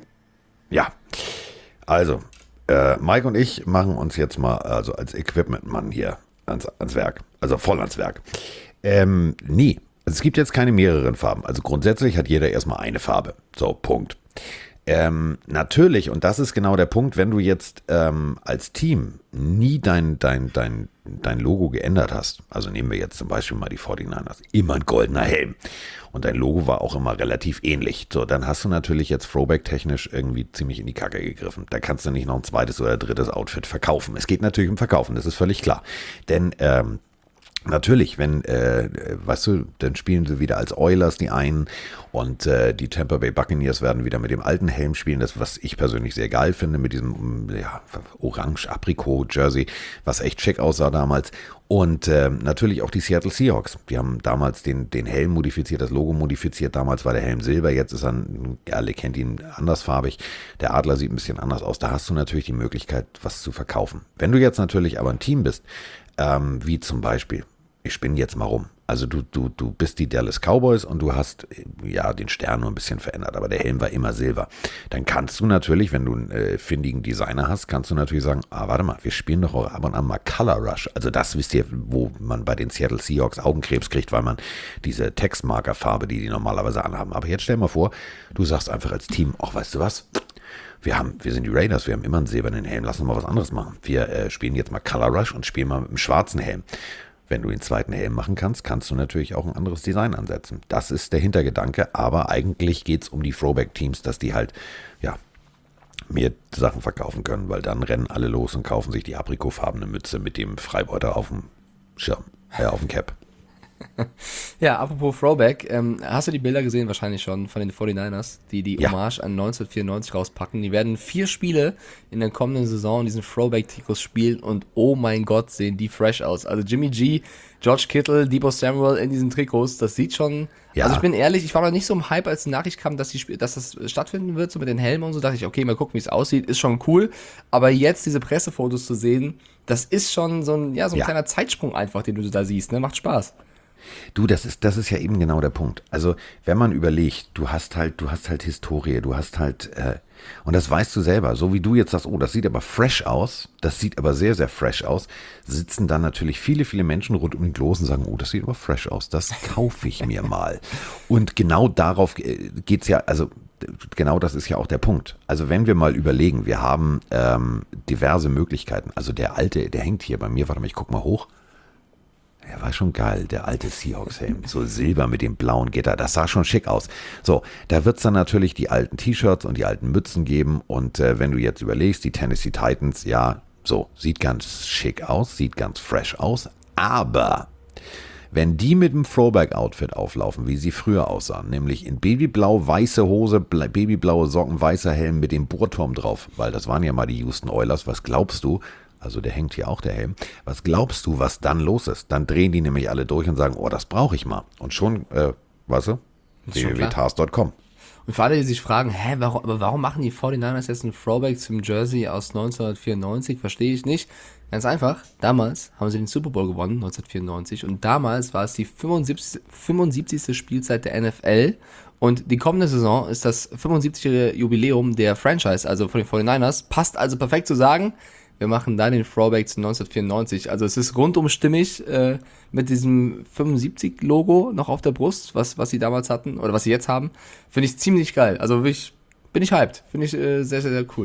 B: Ja, also, äh, Mike und ich machen uns jetzt mal also als Equipment-Mann hier ans, ans Werk. Also voll ans Werk. Ähm, nee, es gibt jetzt keine mehreren Farben. Also grundsätzlich hat jeder erstmal eine Farbe. So, Punkt. Ähm, natürlich, und das ist genau der Punkt, wenn du jetzt ähm, als Team nie dein, dein, dein, dein Logo geändert hast, also nehmen wir jetzt zum Beispiel mal die forty-niners, immer ein goldener Helm und dein Logo war auch immer relativ ähnlich, so, dann hast du natürlich jetzt Throwback-technisch irgendwie ziemlich in die Kacke gegriffen. Da kannst du nicht noch ein zweites oder drittes Outfit verkaufen. Es geht natürlich um Verkaufen, das ist völlig klar, denn ähm, natürlich, wenn, äh, weißt du, dann spielen sie wieder als Oilers die einen und äh, die Tampa Bay Buccaneers werden wieder mit dem alten Helm spielen, das was ich persönlich sehr geil finde, mit diesem ja, Orange-Aprikot-Jersey, was echt schick aussah damals. Und äh, natürlich auch die Seattle Seahawks, die haben damals den, den Helm modifiziert, das Logo modifiziert, damals war der Helm silber, jetzt ist er, ja, alle kennt ihn andersfarbig, der Adler sieht ein bisschen anders aus, da hast du natürlich die Möglichkeit, was zu verkaufen. Wenn du jetzt natürlich aber ein Team bist, ähm, wie zum Beispiel, ich spinne jetzt mal rum. Also du, du, du bist die Dallas Cowboys und du hast ja den Stern nur ein bisschen verändert, aber der Helm war immer silber. Dann kannst du natürlich, wenn du einen äh, findigen Designer hast, kannst du natürlich sagen, ah, warte mal, wir spielen doch auch ab und an mal Color Rush. Also das wisst ihr, wo man bei den Seattle Seahawks Augenkrebs kriegt, weil man diese Textmarkerfarbe, die die normalerweise anhaben. Aber jetzt stell mal vor, du sagst einfach als Team, ach, weißt du was? Wir haben, wir sind die Raiders, wir haben immer einen silbernen Helm, lass uns mal was anderes machen. Wir äh, spielen jetzt mal Color Rush und spielen mal mit einem schwarzen Helm. Wenn du den zweiten Helm machen kannst, kannst du natürlich auch ein anderes Design ansetzen. Das ist der Hintergedanke, aber eigentlich geht es um die Throwback-Teams, dass die halt, ja, mehr Sachen verkaufen können, weil dann rennen alle los und kaufen sich die aprikotfarbene Mütze mit dem Freibeuter auf dem Schirm, äh, auf dem Cap.
C: Ja, apropos Throwback, ähm, hast du die Bilder gesehen, wahrscheinlich schon, von den forty-niners, die die
B: Ja.
C: Hommage an neunzehnhundertvierundneunzig rauspacken? Die werden vier Spiele in der kommenden Saison in diesen Throwback-Trikots spielen und oh mein Gott, sehen die fresh aus. Also Jimmy G, George Kittle, Deebo Samuel in diesen Trikots, das sieht schon...
B: Ja.
C: Also ich bin ehrlich, ich war noch nicht so im Hype, als die Nachricht kam, dass, die, Sp- dass das stattfinden wird, so mit den Helmen und so, dachte ich, okay, mal gucken, wie es aussieht, ist schon cool. Aber jetzt diese Pressefotos zu sehen, das ist schon so ein, ja, so ein
B: Ja.
C: kleiner Zeitsprung einfach, den du da siehst, ne? Macht Spaß.
B: Du, das ist, das ist ja eben genau der Punkt. Also, wenn man überlegt, du hast halt, du hast halt Historie, du hast halt, äh, und das weißt du selber, so wie du jetzt sagst, oh, das sieht aber fresh aus, das sieht aber sehr, sehr fresh aus, sitzen dann natürlich viele, viele Menschen rund um den Globus und sagen, oh, das sieht aber fresh aus, das kaufe ich mir mal. Und genau darauf äh, geht's ja, also, genau das ist ja auch der Punkt. Also wenn wir mal überlegen, wir haben ähm, diverse Möglichkeiten, also der alte, der hängt hier bei mir, warte mal, ich guck mal hoch. Der war schon geil, der alte Seahawks-Helm. So silber mit dem blauen Gitter. Das sah schon schick aus. So, da wird es dann natürlich die alten T-Shirts und die alten Mützen geben. Und äh, wenn du jetzt überlegst, die Tennessee Titans, ja, so, sieht ganz schick aus, sieht ganz fresh aus. Aber wenn die mit dem Throwback-Outfit auflaufen, wie sie früher aussahen, nämlich in babyblau, weiße Hose, ble- babyblaue Socken, weißer Helm mit dem Bohrturm drauf, weil das waren ja mal die Houston Oilers, was glaubst du? Also der hängt hier auch, der Helm. Was glaubst du, was dann los ist? Dann drehen die nämlich alle durch und sagen, oh, das brauche ich mal. Und schon, äh, weißt du,
C: Ist schon
B: w w w
C: klar.
B: punkt tars punkt com.
C: Und für alle, die sich fragen, hä, warum, aber warum machen die forty-niners jetzt einen Throwback zum Jersey aus neunzehnhundertvierundneunzig? Verstehe ich nicht. Ganz einfach, damals haben sie den Super Bowl gewonnen, neunzehnhundertvierundneunzig, und damals war es die fünfundsiebzigste fünfundsiebzigste Spielzeit der N F L und die kommende Saison ist das fünfundsiebzigste Jubiläum der Franchise, also von den forty-niners. Passt also perfekt zu sagen, wir machen da den Throwback zu neunzehnhundertvierundneunzig. Also es ist rundum stimmig äh, mit diesem fünfundsiebzig-Logo noch auf der Brust, was, was sie damals hatten oder was sie jetzt haben. Finde ich ziemlich geil. Also wirklich, bin ich hyped. Finde ich äh, sehr, sehr, sehr cool.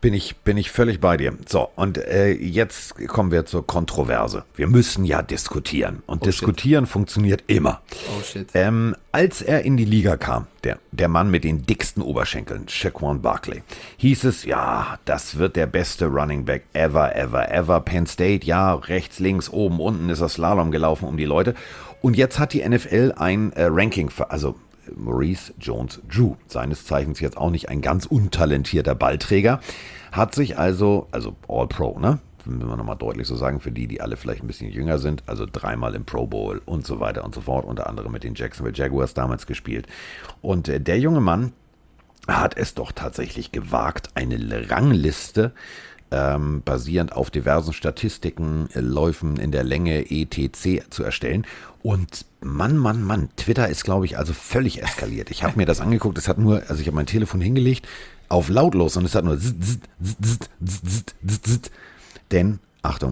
B: bin ich, bin ich völlig bei dir. So, und äh, jetzt kommen wir zur Kontroverse. Wir müssen ja diskutieren. Und
C: Oh,
B: diskutieren shit. funktioniert immer.
C: Oh shit.
B: Ähm, als er in die Liga kam, der, der Mann mit den dicksten Oberschenkeln, Saquon Barkley, hieß es, ja, das wird der beste Running Back ever, ever, ever. Penn State, ja, rechts, links, oben, unten ist er Slalom gelaufen um die Leute. Und jetzt hat die N F L ein äh, Ranking, für, also Maurice Jones-Drew, seines Zeichens jetzt auch nicht ein ganz untalentierter Ballträger, hat sich also, also All-Pro, ne? Wenn wir nochmal deutlich so sagen, für die, die alle vielleicht ein bisschen jünger sind, also dreimal im Pro Bowl und so weiter und so fort, unter anderem mit den Jacksonville Jaguars damals gespielt. Und äh, der junge Mann hat es doch tatsächlich gewagt, eine Rangliste ähm, basierend auf diversen Statistiken, äh, Läufen in der Länge, et cetera zu erstellen. Und Mann, Mann, Mann, Twitter ist, glaube ich, also völlig eskaliert. Ich habe mir das angeguckt, es hat nur, also ich habe mein Telefon hingelegt, auf lautlos und es hat nur zzz, zzz, zzz, zzz, zzz, zzz, zzz. Denn, Achtung,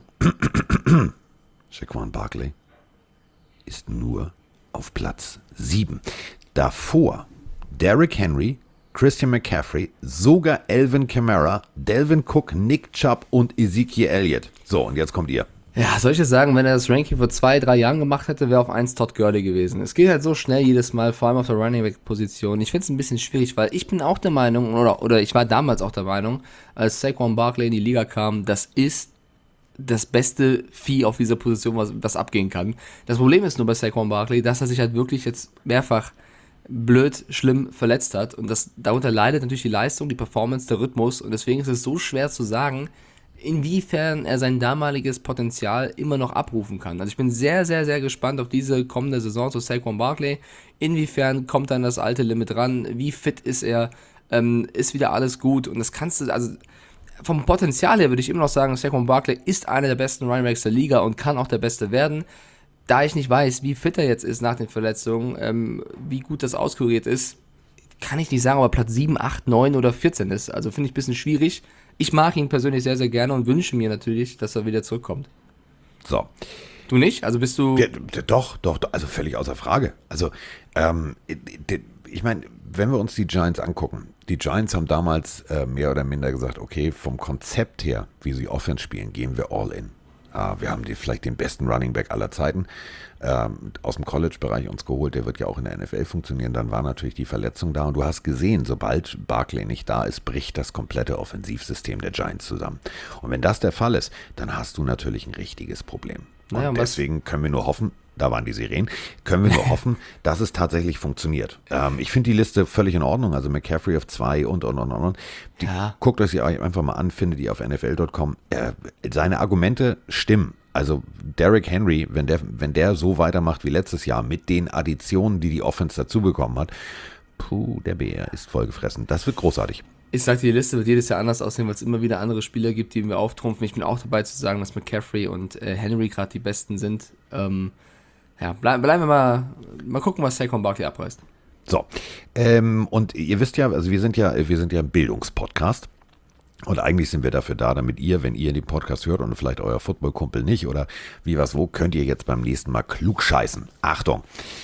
B: Saquon Barkley ist nur auf Platz sieben. Davor Derrick Henry, Christian McCaffrey, sogar Alvin Kamara, Delvin Cook, Nick Chubb und Ezekiel Elliott. So, und jetzt kommt ihr.
C: Ja, soll ich es sagen, wenn er das Ranking vor zwei, drei Jahren gemacht hätte, wäre auf eins Todd Gurley gewesen. Es geht halt so schnell jedes Mal, vor allem auf der Running Back Position. Ich finde es ein bisschen schwierig, weil ich bin auch der Meinung, oder, oder ich war damals auch der Meinung, als Saquon Barkley in die Liga kam, das ist das beste Vieh auf dieser Position, was, was abgehen kann. Das Problem ist nur bei Saquon Barkley, dass er sich halt wirklich jetzt mehrfach blöd, schlimm verletzt hat. Und das, darunter leidet natürlich die Leistung, die Performance, der Rhythmus. Und deswegen ist es so schwer zu sagen, inwiefern er sein damaliges Potenzial immer noch abrufen kann. Also ich bin sehr, sehr, sehr gespannt auf diese kommende Saison zu Saquon Barkley. Inwiefern kommt dann das alte Limit ran? Wie fit ist er? Ähm, ist wieder alles gut? Und das kannst du, also vom Potenzial her würde ich immer noch sagen, Saquon Barkley ist einer der besten Running Backs der Liga und kann auch der Beste werden. Da ich nicht weiß, wie fit er jetzt ist nach den Verletzungen, ähm, wie gut das auskuriert ist, kann ich nicht sagen, ob er Platz sieben, acht, neun oder vierzehn ist. Also finde ich ein bisschen schwierig. Ich mag ihn persönlich sehr, sehr gerne und wünsche mir natürlich, dass er wieder zurückkommt.
B: So.
C: Du nicht? Also bist du...
B: Ja, doch, doch, doch, also völlig außer Frage. Also, ähm, ich meine, wenn wir uns die Giants angucken, die Giants haben damals äh, mehr oder minder gesagt, okay, vom Konzept her, wie sie Offense spielen, gehen wir all in. Äh, wir haben die, vielleicht den besten Running Back aller Zeiten ähm, aus dem College-Bereich uns geholt, der wird ja auch in der N F L funktionieren. Dann war natürlich die Verletzung da und du hast gesehen, sobald Barkley nicht da ist, bricht das komplette Offensivsystem der Giants zusammen. Und wenn das der Fall ist, dann hast du natürlich ein richtiges Problem. Und
C: naja,
B: deswegen können wir nur hoffen, da waren die Sirenen, können wir nur hoffen, dass es tatsächlich funktioniert. Ähm, ich finde die Liste völlig in Ordnung, also McCaffrey auf zwei und, und, und, und. Die,
C: Ja.
B: Guckt euch die einfach mal an, findet die auf N F L Punkt com. Äh, seine Argumente stimmen. Also Derrick Henry, wenn der, wenn der so weitermacht wie letztes Jahr, mit den Additionen, die die Offense dazu bekommen hat, puh, der Bär ist vollgefressen. Das wird großartig.
C: Ich sagte, die Liste wird jedes Jahr anders aussehen, weil es immer wieder andere Spieler gibt, die wir auftrumpfen. Ich bin auch dabei zu sagen, dass McCaffrey und äh, Henry gerade die Besten sind. Ähm, ja, bleib, bleiben wir mal, mal gucken, was Saquon Barkley abreißt.
B: So, ähm, und ihr wisst ja, also wir sind ja, wir sind ja ein Bildungspodcast. Und eigentlich sind wir dafür da, damit ihr, wenn ihr den Podcast hört und vielleicht euer Footballkumpel nicht oder wie was wo, könnt ihr jetzt beim nächsten Mal klug scheißen. Achtung,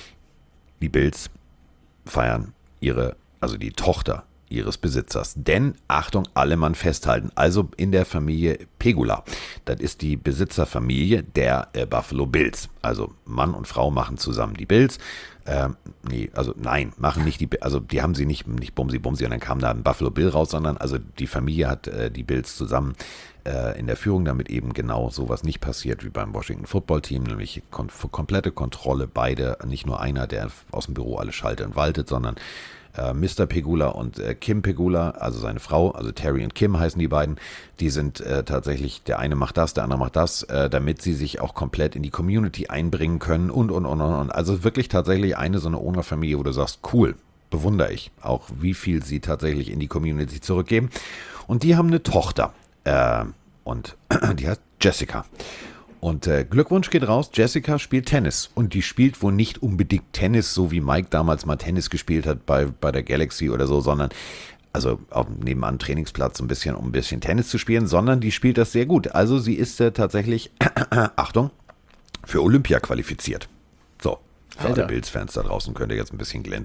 B: die Bills feiern ihre, also die Tochter ihres Besitzers. Denn, Achtung, alle Mann festhalten, also in der Familie Pegula. Das ist die Besitzerfamilie der äh, Buffalo Bills. Also Mann und Frau machen zusammen die Bills. Ähm, nee, also nein, machen nicht die, also die haben sie nicht, nicht Bumsi Bumsi und dann kam da ein Buffalo Bill raus, sondern also die Familie hat äh, die Bills zusammen äh, in der Führung, damit eben genau sowas nicht passiert wie beim Washington Football Team, nämlich kon- komplette Kontrolle, beide, nicht nur einer, der aus dem Büro alles schaltet und waltet, sondern äh, Mister Pegula und äh, Kim Pegula, also seine Frau, also Terry und Kim heißen die beiden, die sind äh, tatsächlich, der eine macht das, der andere macht das, äh, damit sie sich auch komplett in die Community einbringen können und, und, und, und, und. Also wirklich tatsächlich eine so eine Owner-Familie, wo du sagst, cool, bewundere ich, auch wie viel sie tatsächlich in die Community zurückgeben. Und die haben eine Tochter äh, und die heißt Jessica. Und äh, Glückwunsch geht raus, Jessica spielt Tennis und die spielt wohl nicht unbedingt Tennis, so wie Mike damals mal Tennis gespielt hat bei, bei der Galaxy oder so, sondern also auf nebenan Trainingsplatz ein bisschen, um ein bisschen Tennis zu spielen, sondern die spielt das sehr gut. Also sie ist äh, tatsächlich, Achtung, für Olympia qualifiziert. So, für
C: Alter.
B: alle Bills-Fans da draußen könnt ihr jetzt ein bisschen glänzen.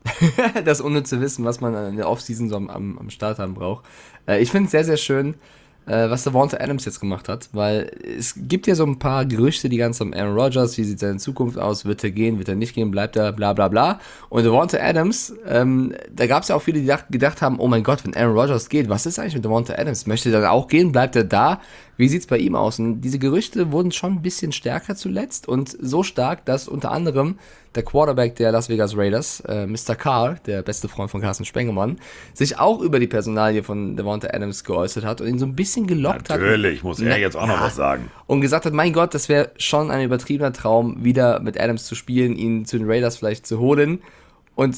C: Das unnütze Wissen, was man in der Offseason so am, am, am Start haben braucht. Äh, ich finde es sehr, sehr schön, äh, was Davante Adams jetzt gemacht hat, weil es gibt ja so ein paar Gerüchte, die ganz am Aaron Rodgers, wie sieht seine Zukunft aus, wird er gehen, wird er nicht gehen, bleibt er, bla bla bla. Und Davante Adams, ähm, da gab es ja auch viele, die gedacht, gedacht haben, oh mein Gott, wenn Aaron Rodgers geht, was ist eigentlich mit Davante Adams? Möchte er dann auch gehen, bleibt er da? Wie sieht's bei ihm aus? Und diese Gerüchte wurden schon ein bisschen stärker zuletzt und so stark, dass unter anderem der Quarterback der Las Vegas Raiders, äh, Mister Carr, der beste Freund von Carsten Spengemann, sich auch über die Personalie von Davante Adams geäußert hat und ihn so ein bisschen gelockt hat.
B: Natürlich, muss er jetzt auch noch was sagen.
C: Und gesagt hat, mein Gott, das wäre schon ein übertriebener Traum, wieder mit Adams zu spielen, ihn zu den Raiders vielleicht zu holen. Und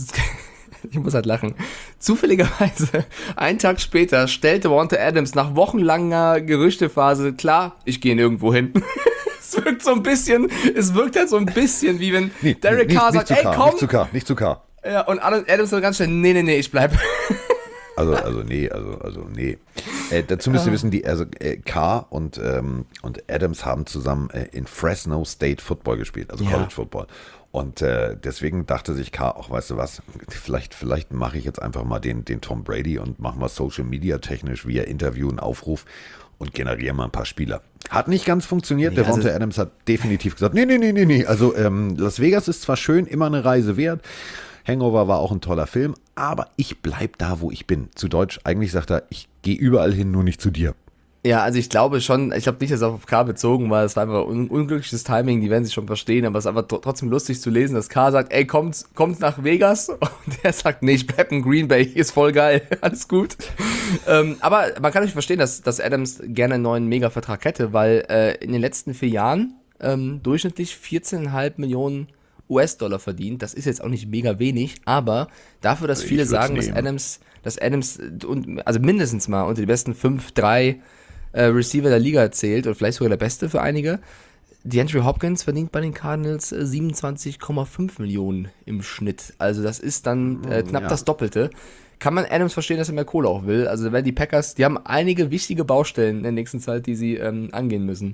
C: ich muss halt lachen. Zufälligerweise, einen Tag später, stellte Davante Adams nach wochenlanger Gerüchtephase klar, ich gehe nirgendwo hin. Es wirkt so ein bisschen, es wirkt halt so ein bisschen, wie wenn
B: Nee,
C: Derek
B: nicht,
C: Carr
B: nicht
C: sagt,
B: zu
C: ey,
B: K,
C: komm.
B: Nicht zu K, nicht zu K.
C: Ja, und Adams so ganz schnell, nee, nee, nee, ich bleib.
B: Also, also nee, also, also nee. Äh, dazu müsst ihr wissen, die, also äh, Carr und, ähm, und Adams haben zusammen äh, in Fresno State Football gespielt, also
C: Ja.
B: College Football. Und äh, deswegen dachte sich Carr auch, weißt du was, vielleicht, vielleicht mache ich jetzt einfach mal den, den Tom Brady und mache mal Social Media technisch via Interview einen Aufruf und generiere mal ein paar Spieler. Hat nicht ganz funktioniert.
C: Nee,
B: Der Davante
C: also-
B: Adams hat definitiv gesagt, nee, nee, nee, nee, nee. Also ähm, Las Vegas ist zwar schön, immer eine Reise wert. Hangover war auch ein toller Film, aber ich bleib da, wo ich bin. Zu Deutsch, eigentlich sagt er, ich gehe überall hin, nur nicht zu dir.
C: Ja, also ich glaube schon, ich glaube nicht, dass es auf K bezogen war, es war einfach un unglückliches Timing, die werden sich schon verstehen, aber es ist einfach tr- trotzdem lustig zu lesen, dass K sagt, ey, kommt, kommt nach Vegas und der sagt, nee, ich bleib in Green Bay, hier ist voll geil, alles gut. ähm, aber man kann nicht verstehen, dass, dass Adams gerne einen neuen Mega-Vertrag hätte, weil äh, in den letzten vier Jahren ähm, durchschnittlich vierzehn Komma fünf Millionen U S-Dollar verdient. Das ist jetzt auch nicht mega wenig, aber dafür, dass
B: Ich
C: viele
B: würd's
C: sagen, dass
B: nehmen.
C: Adams, dass Adams und, also mindestens mal unter die besten fünf, drei äh, Receiver der Liga zählt oder vielleicht sogar der beste für einige. DeAndre Hopkins verdient bei den Cardinals äh, siebenundzwanzig Komma fünf Millionen im Schnitt. Also das ist dann äh, knapp
B: ja.
C: das Doppelte. Kann man Adams verstehen, dass er mehr Kohle auch will. Also wenn die Packers, die haben einige wichtige Baustellen in der nächsten Zeit, die sie ähm, angehen müssen.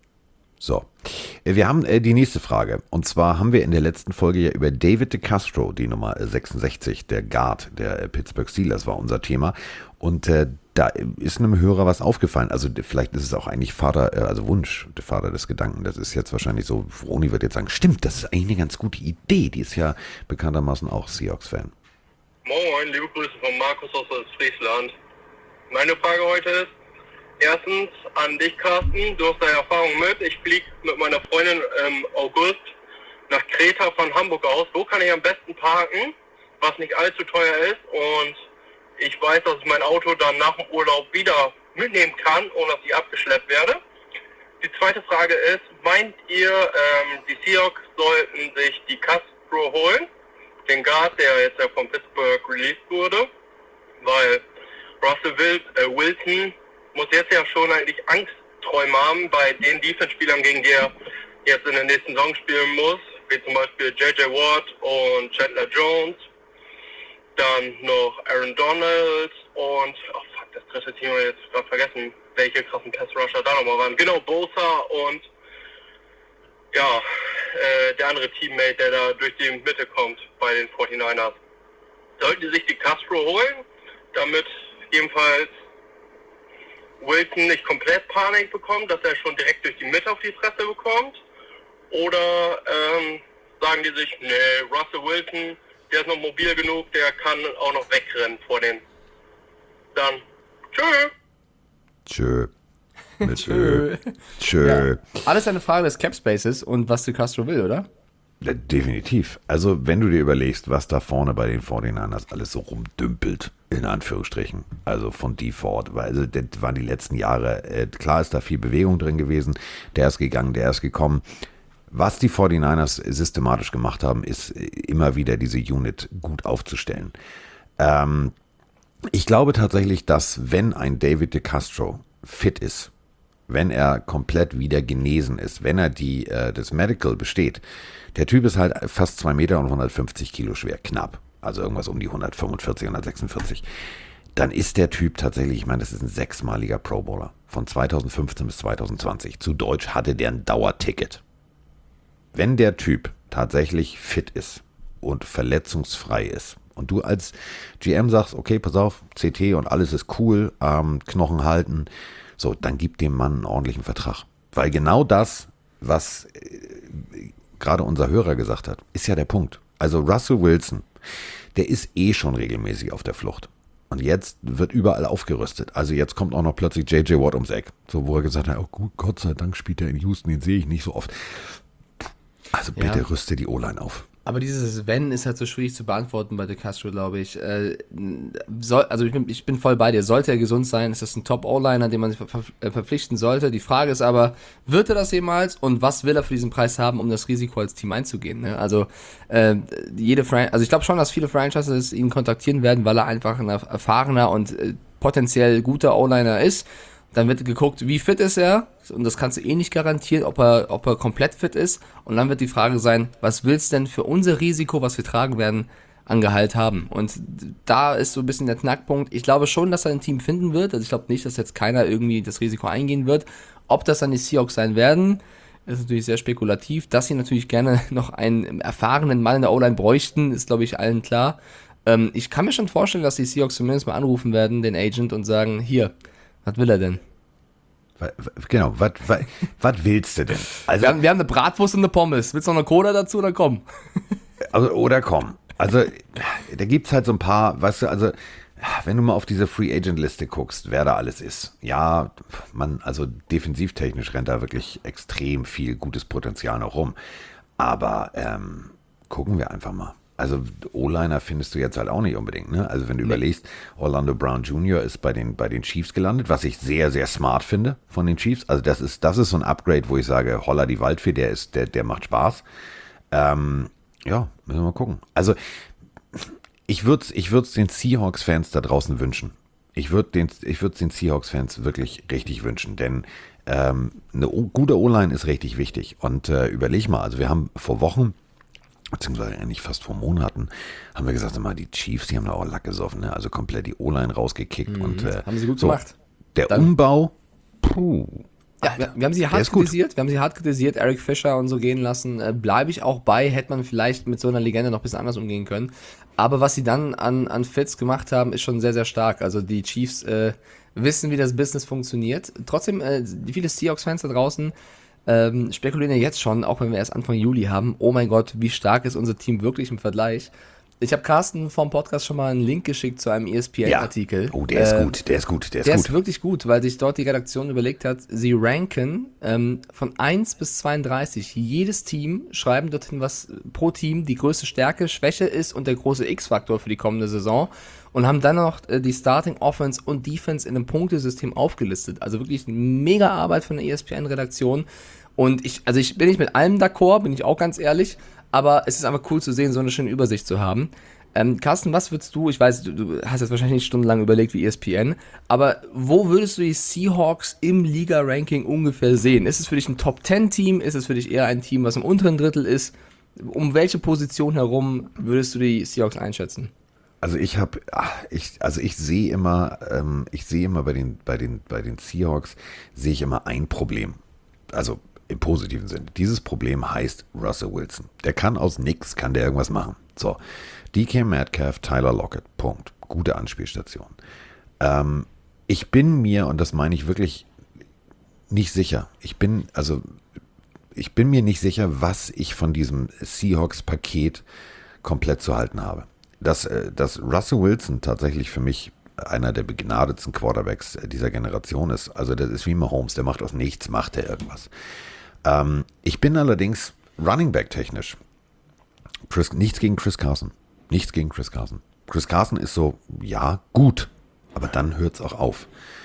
B: So, Äh, wir haben äh, die nächste Frage. Und zwar haben wir in der letzten Folge ja über David DeCastro, die Nummer äh, sechsundsechzig, der Guard der äh, Pittsburgh Steelers, war unser Thema. Und äh, da ist einem Hörer was aufgefallen. Also d- vielleicht ist es auch eigentlich Vater, äh, also Wunsch, der Vater des Gedanken. Das ist jetzt wahrscheinlich so, Roni wird jetzt sagen, stimmt, das ist eigentlich eine ganz gute Idee. Die ist ja bekanntermaßen auch Seahawks-Fan.
G: Moin, liebe Grüße von Markus aus Friesland. Meine Frage heute ist, erstens an dich, Carsten, du hast da Erfahrung mit. Ich fliege mit meiner Freundin im August nach Kreta von Hamburg aus. Wo kann ich am besten parken, was nicht allzu teuer ist und ich weiß, dass ich mein Auto dann nach dem Urlaub wieder mitnehmen kann, ohne dass ich abgeschleppt werde. Die zweite Frage ist, meint ihr, ähm, die Seahawks sollten sich die Castro holen? Den Guard, der jetzt ja von Pittsburgh released wurde, weil Russell Wil- äh, Wilson muss jetzt ja schon eigentlich Angstträume haben bei den Defense-Spielern, gegen die er jetzt in der nächsten Saison spielen muss, wie zum Beispiel J J Watt und Chandler Jones, dann noch Aaron Donald und, oh fuck, das dritte Team habe ich jetzt gerade vergessen, welche krassen Pass-Rusher da nochmal waren. Genau, Bosa und ja, äh, der andere Teammate, der da durch die Mitte kommt bei den forty-niners. Sollten die sich die Castro holen, damit jedenfalls Wilson nicht komplett Panik bekommt, dass er schon direkt durch die Mitte auf die Fresse bekommt? Oder ähm, sagen die sich, nee, Russell Wilson, der ist noch mobil genug, der kann auch noch wegrennen vor den. Dann, tschö.
B: Tschö. Mit Ö. Tschö.
C: Ja. Alles eine Frage des Cap Spaces und was De Castro will, oder?
B: Ja, definitiv. Also, wenn du dir überlegst, was da vorne bei den forty-niners alles so rumdümpelt, in Anführungsstrichen, also von Default, weil also, das waren die letzten Jahre, äh, klar ist da viel Bewegung drin gewesen, der ist gegangen, der ist gekommen. Was die forty-niners systematisch gemacht haben, ist immer wieder diese Unit gut aufzustellen. Ähm, ich glaube tatsächlich, dass wenn ein David DeCastro fit ist, wenn er komplett wieder genesen ist, wenn er die, äh, das Medical besteht, der Typ ist halt fast zwei Meter und hundertfünfzig Kilo schwer, knapp, also irgendwas um die hundertfünfundvierzig, hundertsechsundvierzig, dann ist der Typ tatsächlich, ich meine, das ist ein sechsmaliger Pro Bowler, von zweitausendfünfzehn bis zweitausendzwanzig, zu Deutsch hatte der ein Dauerticket. Wenn der Typ tatsächlich fit ist, und verletzungsfrei ist und du als G M sagst, okay, pass auf, C T und alles ist cool, ähm, Knochen halten, so, dann gib dem Mann einen ordentlichen Vertrag. Weil genau das, was äh, gerade unser Hörer gesagt hat, ist ja der Punkt. Also Russell Wilson, der ist eh schon regelmäßig auf der Flucht. Und jetzt wird überall aufgerüstet. Also jetzt kommt auch noch plötzlich J J Watt ums Eck. So, wo er gesagt hat, oh gut, Gott sei Dank spielt er in Houston, den sehe ich nicht so oft. Also bitte
C: Ja.
B: rüste die O-Line auf.
C: Aber dieses Wenn ist halt so schwierig zu beantworten bei De Castro, glaube ich. Äh, soll, also ich bin, ich bin voll bei dir. Sollte er gesund sein, ist das ein Top-O-Liner, den man sich ver ver verpflichten sollte. Die Frage ist aber, wird er das jemals und was will er für diesen Preis haben, um das Risiko als Team einzugehen? Ne? Also äh, jede Fran also ich glaube schon, dass viele Franchises ihn kontaktieren werden, weil er einfach ein erfahrener und äh, potenziell guter O-Liner ist. Dann wird geguckt, wie fit ist er, und das kannst du eh nicht garantieren, ob er, ob er komplett fit ist. Und dann wird die Frage sein, was willst du denn für unser Risiko, was wir tragen werden, an Gehalt haben? Und da ist so ein bisschen der Knackpunkt. Ich glaube schon, dass er ein Team finden wird. Also ich glaube nicht, dass jetzt keiner irgendwie das Risiko eingehen wird. Ob das dann die Seahawks sein werden, ist natürlich sehr spekulativ. Dass sie natürlich gerne noch einen erfahrenen Mann in der O-Line bräuchten, ist, glaube ich, allen klar. Ähm, ich kann mir schon vorstellen, dass die Seahawks zumindest mal anrufen werden, den Agent, und sagen, hier, was will er denn?
B: Genau, was willst du denn? Also,
C: Wir haben, wir haben eine Bratwurst und eine Pommes. Willst du noch eine Cola dazu oder komm?
B: also oder komm. Also da gibt es halt so ein paar, weißt du, also wenn du mal auf diese Free Agent Liste guckst, wer da alles ist. Ja, man, also defensivtechnisch rennt da wirklich extrem viel gutes Potenzial noch rum. Aber ähm, gucken wir einfach mal. Also O-Liner findest du jetzt halt auch nicht unbedingt, ne? Also wenn du nee. überlegst, Orlando Brown Junior ist bei den, bei den Chiefs gelandet, was ich sehr, sehr smart finde von den Chiefs. Also das ist, das ist so ein Upgrade, wo ich sage, holla die Waldfee, der ist, der, der macht Spaß. Ähm, ja, müssen wir mal gucken. Also ich würde es ich würd's den Seahawks-Fans da draußen wünschen. Ich würde den, ich würde es den Seahawks-Fans wirklich richtig wünschen, denn ähm, eine gute O-Line ist richtig wichtig. Und äh, überleg mal, also wir haben vor Wochen, beziehungsweise eigentlich fast vor Monaten, haben wir gesagt, mal, die Chiefs, die haben da auch Lack gesoffen, ne? Also komplett die O-Line rausgekickt. Mhm. Und, äh,
C: haben sie gut
B: so,
C: gemacht.
B: Der
C: Dann,
B: Umbau, puh.
C: Ja, wir, wir haben sie hart kritisiert, wir haben sie hart kritisiert, Eric Fisher und so gehen lassen. Äh, Bleibe ich auch bei, hätte man vielleicht mit so einer Legende noch ein bisschen anders umgehen können. Aber was sie dann an, an Fits gemacht haben, ist schon sehr, sehr stark. Also die Chiefs äh, wissen, wie das Business funktioniert. Trotzdem, äh, viele Seahawks-Fans da draußen Ähm, spekulieren ja jetzt schon, auch wenn wir erst Anfang Juli haben, oh mein Gott, wie stark ist unser Team wirklich im Vergleich. Ich habe Carsten vom Podcast schon mal einen Link geschickt zu einem E S P N-Artikel.
B: Ja. Oh, der ist äh, gut, der ist gut, der ist
C: der
B: gut.
C: Der ist wirklich gut, weil sich dort die Redaktion überlegt hat, sie ranken ähm, von eins bis zweiunddreißig. Jedes Team schreiben dorthin, was pro Team die größte Stärke, Schwäche ist und der große X-Faktor für die kommende Saison. Und haben dann noch äh, die Starting Offense und Defense in einem Punktesystem aufgelistet. Also wirklich eine mega Arbeit von der E S P N-Redaktion. Und ich, also ich bin nicht mit allem d'accord, bin ich auch ganz ehrlich, aber es ist einfach cool zu sehen, so eine schöne Übersicht zu haben. Ähm, Carsten, was würdest du, ich weiß, du, du hast jetzt wahrscheinlich nicht stundenlang überlegt wie E S P N, aber wo würdest du die Seahawks im Liga-Ranking ungefähr sehen? Ist es für dich ein Top Ten Team? Ist es für dich eher ein Team, was im unteren Drittel ist? Um welche Position herum würdest du die Seahawks einschätzen?
B: Also ich habe, ich, also ich sehe immer, ähm, ich sehe immer bei den, bei den, bei den Seahawks sehe ich immer ein Problem. Also im positiven Sinne. Dieses Problem heißt Russell Wilson. Der kann aus nix, kann der irgendwas machen. So, D K Metcalf, Tyler Lockett, Punkt. Gute Anspielstation. Ähm, ich bin mir, und das meine ich wirklich nicht sicher, ich bin, also ich bin mir nicht sicher, was ich von diesem Seahawks-Paket komplett zu halten habe. Dass, dass Russell Wilson tatsächlich für mich einer der begnadetsten Quarterbacks dieser Generation ist. Also das ist wie Mahomes, der macht aus nichts, macht er irgendwas. Ähm, ich bin allerdings Running Back technisch. Chris, nichts gegen Chris Carson. Nichts gegen Chris Carson. Chris Carson ist so, ja, gut, aber dann hört es auch auf.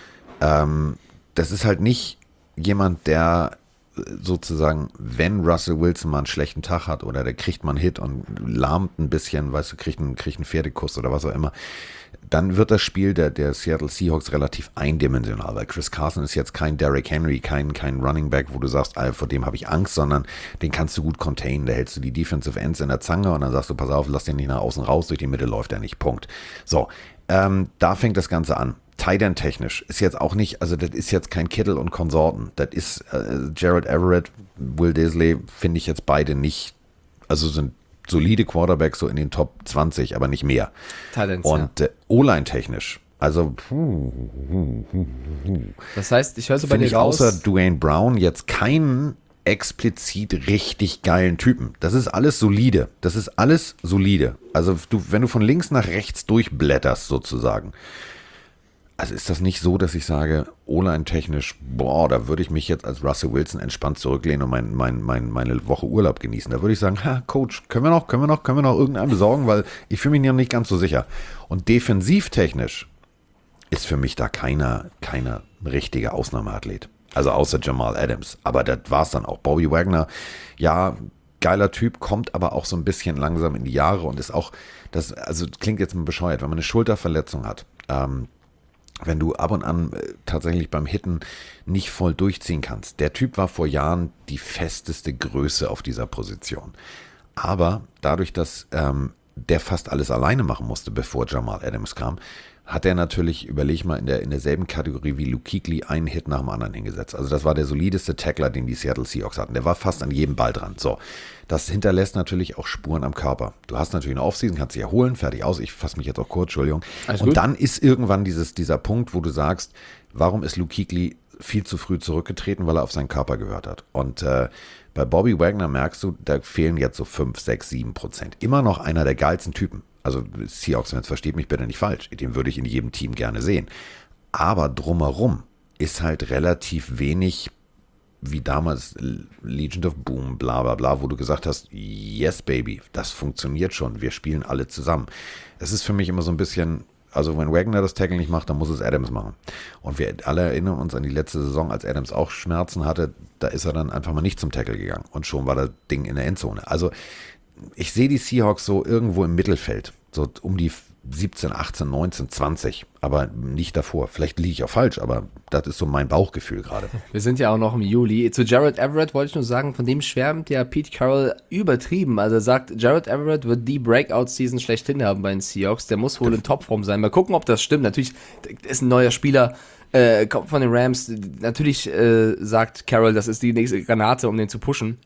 B: Ähm, das ist halt nicht jemand, der sozusagen, wenn Russell Wilson mal einen schlechten Tag hat oder der kriegt mal einen Hit und lahmt ein bisschen, weißt du, kriegt einen, kriegt einen Pferdekuss oder was auch immer, dann wird das Spiel der, der Seattle Seahawks relativ eindimensional, weil Chris Carson ist jetzt kein Derrick Henry, kein, kein Running Back, wo du sagst, ah, vor dem habe ich Angst, sondern den kannst du gut containen, da hältst du die Defensive Ends in der Zange und dann sagst du, pass auf, lass den nicht nach außen raus, durch die Mitte läuft er nicht, Punkt. So, ähm, da fängt das Ganze an. Tight End technisch ist jetzt auch nicht, also das ist jetzt kein Kittle und Konsorten. Das ist äh, Gerald Everett, Will Disley, finde ich jetzt beide nicht, also sind solide Quarterbacks so in den Top zwanzig, aber nicht mehr.
C: Talents,
B: Und äh, O-Line technisch, also
C: Das heißt, ich höre so bei
B: finde
C: dir
B: ich
C: raus.
B: außer Dwayne Brown jetzt keinen explizit richtig geilen Typen. Das ist alles solide. Das ist alles solide. Also du, wenn du von links nach rechts durchblätterst sozusagen, also ist das nicht so, dass ich sage, O-Line technisch, boah, da würde ich mich jetzt als Russell Wilson entspannt zurücklehnen und mein, mein, mein, meine Woche Urlaub genießen. Da würde ich sagen, ha, Coach, können wir noch, können wir noch, können wir noch irgendeinen besorgen, weil ich fühle mich noch nicht ganz so sicher. Und defensivtechnisch ist für mich da keiner, keiner richtige Ausnahmeathlet. Also außer Jamal Adams. Aber das war's dann auch. Bobby Wagner, ja, geiler Typ, kommt aber auch so ein bisschen langsam in die Jahre und ist auch, das, also klingt jetzt mal bescheuert, wenn man eine Schulterverletzung hat, ähm, wenn du ab und an äh, tatsächlich beim Hitten nicht voll durchziehen kannst. Der Typ war vor Jahren die festeste Größe auf dieser Position. Aber dadurch, dass ähm, der fast alles alleine machen musste, bevor Jamal Adams kam, hat er natürlich, überleg mal, in, der, in derselben Kategorie wie Luke Kuechly einen Hit nach dem anderen hingesetzt. Also das war der solideste Tackler, den die Seattle Seahawks hatten. Der war fast an jedem Ball dran. So, das hinterlässt natürlich auch Spuren am Körper. Du hast natürlich eine Offseason, kannst dich erholen, fertig aus. Ich fasse mich jetzt auch kurz, Entschuldigung.
C: Alles
B: Und
C: gut.
B: dann ist irgendwann dieses, dieser Punkt, wo du sagst, warum ist Luke Kuechly viel zu früh zurückgetreten, weil er auf seinen Körper gehört hat. Und äh, bei Bobby Wagner merkst du, da fehlen jetzt so fünf, sechs, sieben Prozent. Immer noch einer der geilsten Typen. Also Seahawks-Fans, versteht mich bitte nicht falsch. Den würde ich in jedem Team gerne sehen. Aber drumherum ist halt relativ wenig, wie damals Legion of Boom, bla bla bla, wo du gesagt hast, yes baby, das funktioniert schon, wir spielen alle zusammen. Es ist für mich immer so ein bisschen, also wenn Wagner das Tackle nicht macht, dann muss es Adams machen. Und wir alle erinnern uns an die letzte Saison, als Adams auch Schmerzen hatte, da ist er dann einfach mal nicht zum Tackle gegangen. Und schon war das Ding in der Endzone. Also ich sehe die Seahawks so irgendwo im Mittelfeld, so um die siebzehn, achtzehn, neunzehn, zwanzig, aber nicht davor. Vielleicht liege ich auch falsch, aber das ist so mein Bauchgefühl gerade.
C: Wir sind ja auch noch im Juli. Zu Jared Everett wollte ich nur sagen, von dem schwärmt ja Pete Carroll übertrieben. Also er sagt, Jared Everett wird die Breakout-Season schlechthin haben bei den Seahawks. Der muss wohl in Topform sein. Mal gucken, ob das stimmt. Natürlich ist ein neuer Spieler, äh, kommt von den Rams. Natürlich äh, sagt Carroll, das ist die nächste Granate, um den zu pushen.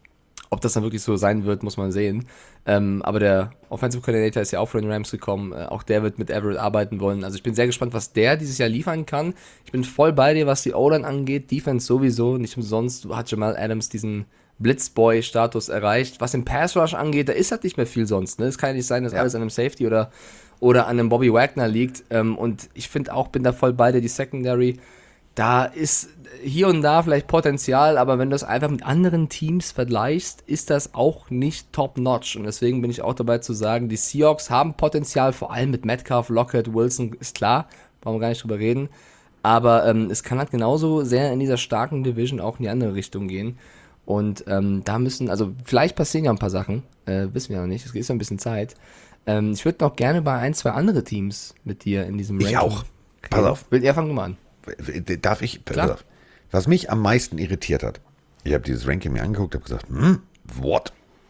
C: Ob das dann wirklich so sein wird, muss man sehen. Ähm, aber der Offensive Coordinator ist ja auch von den Rams gekommen. Äh, auch der wird mit Everett arbeiten wollen. Also ich bin sehr gespannt, was der dieses Jahr liefern kann. Ich bin voll bei dir, was die O-Line angeht. Defense sowieso. Nicht umsonst hat Jamal Adams diesen Blitzboy-Status erreicht. Was den Pass-Rush angeht, da ist halt nicht mehr viel sonst. Ne? Es kann ja nicht sein, dass
B: Ja.
C: alles an einem Safety oder, oder an einem Bobby Wagner liegt. Ähm, und ich finde auch, bin da voll bei dir, die Secondary. Da ist hier und da vielleicht Potenzial, aber wenn du das einfach mit anderen Teams vergleichst, ist das auch nicht top-notch. Und deswegen bin ich auch dabei zu sagen, die Seahawks haben Potenzial, vor allem mit Metcalf, Lockett, Wilson, ist klar, brauchen wir gar nicht drüber reden. Aber ähm, es kann halt genauso sehr in dieser starken Division auch in die andere Richtung gehen. Und ähm, da müssen, also vielleicht passieren ja ein paar Sachen, äh, wissen wir noch nicht, es ist ja ein bisschen Zeit. Ähm, ich würde noch gerne bei ein, zwei andere Teams mit dir in diesem
B: Ich
C: Ranking
B: auch. Pass
C: reden.
B: auf.
C: Will- Ja, fang du mal an.
B: Darf ich?
C: Klar.
B: Pass auf. Was mich am meisten irritiert hat, ich habe dieses Ranking mir angeguckt, habe gesagt, hm, what?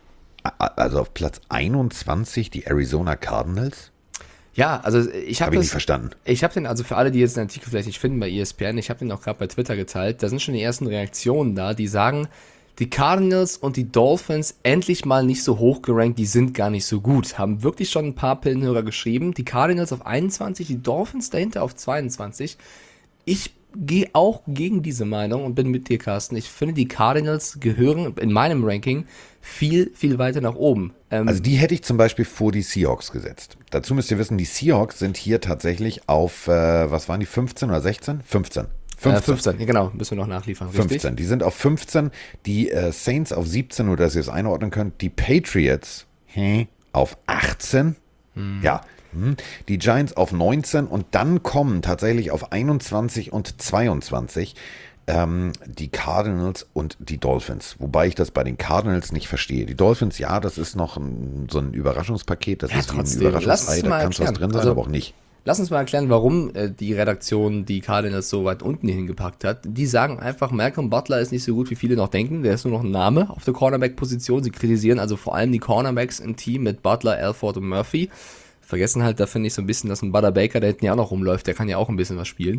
B: A- Also auf Platz einundzwanzig die Arizona Cardinals?
C: Ja, also ich habe
B: Habe ich
C: das,
B: nicht verstanden.
C: ich habe den, also für alle, die jetzt den Artikel vielleicht nicht finden bei E S P N, ich habe den auch gerade bei Twitter geteilt, da sind schon die ersten Reaktionen da, die sagen, die Cardinals und die Dolphins endlich mal nicht so hoch gerankt, die sind gar nicht so gut. Haben wirklich schon ein paar Pillenhörer geschrieben. Die Cardinals auf einundzwanzig, die Dolphins dahinter auf zweiundzwanzig. Ich gehe auch gegen diese Meinung und bin mit dir, Carsten. Ich finde, die Cardinals gehören in meinem Ranking viel, viel weiter nach oben. Ähm,
B: Also die hätte ich zum Beispiel vor die Seahawks gesetzt. Dazu müsst ihr wissen, die Seahawks sind hier tatsächlich auf, äh, was waren die, fünfzehn oder sechzehn? fünfzehn.
C: äh, fünfzehn, ja, genau, müssen wir noch nachliefern. Richtig?
B: fünfzehn. Die sind auf fünfzehn, die äh, Saints auf siebzehn, nur dass ihr es einordnen könnt. Die Patriots hm, auf achtzehn.
C: Hm.
B: Ja. hm. Die Giants auf neunzehn und dann kommen tatsächlich auf einundzwanzig und zweiundzwanzig ähm, die Cardinals und die Dolphins. Wobei ich das bei den Cardinals nicht verstehe. Die Dolphins, ja, das ist noch ein, so ein Überraschungspaket. Das
C: Ja,
B: ist wie
C: trotzdem.
B: ein
C: Lass
B: Überraschungsei.
C: es
B: Da
C: mal
B: kann was
C: erklären.
B: drin sein,
C: Also-
B: aber auch nicht.
C: Lass uns mal erklären, warum äh, die Redaktion die Cardinals so weit unten hingepackt hat. Die sagen einfach, Malcolm Butler ist nicht so gut, wie viele noch denken. Der ist nur noch ein Name auf der Cornerback-Position. Sie kritisieren also vor allem die Cornerbacks im Team mit Butler, Alford und Murphy. Vergessen halt, da finde ich so ein bisschen, dass ein Butter Baker, der hinten ja auch noch rumläuft, der kann ja auch ein bisschen was spielen.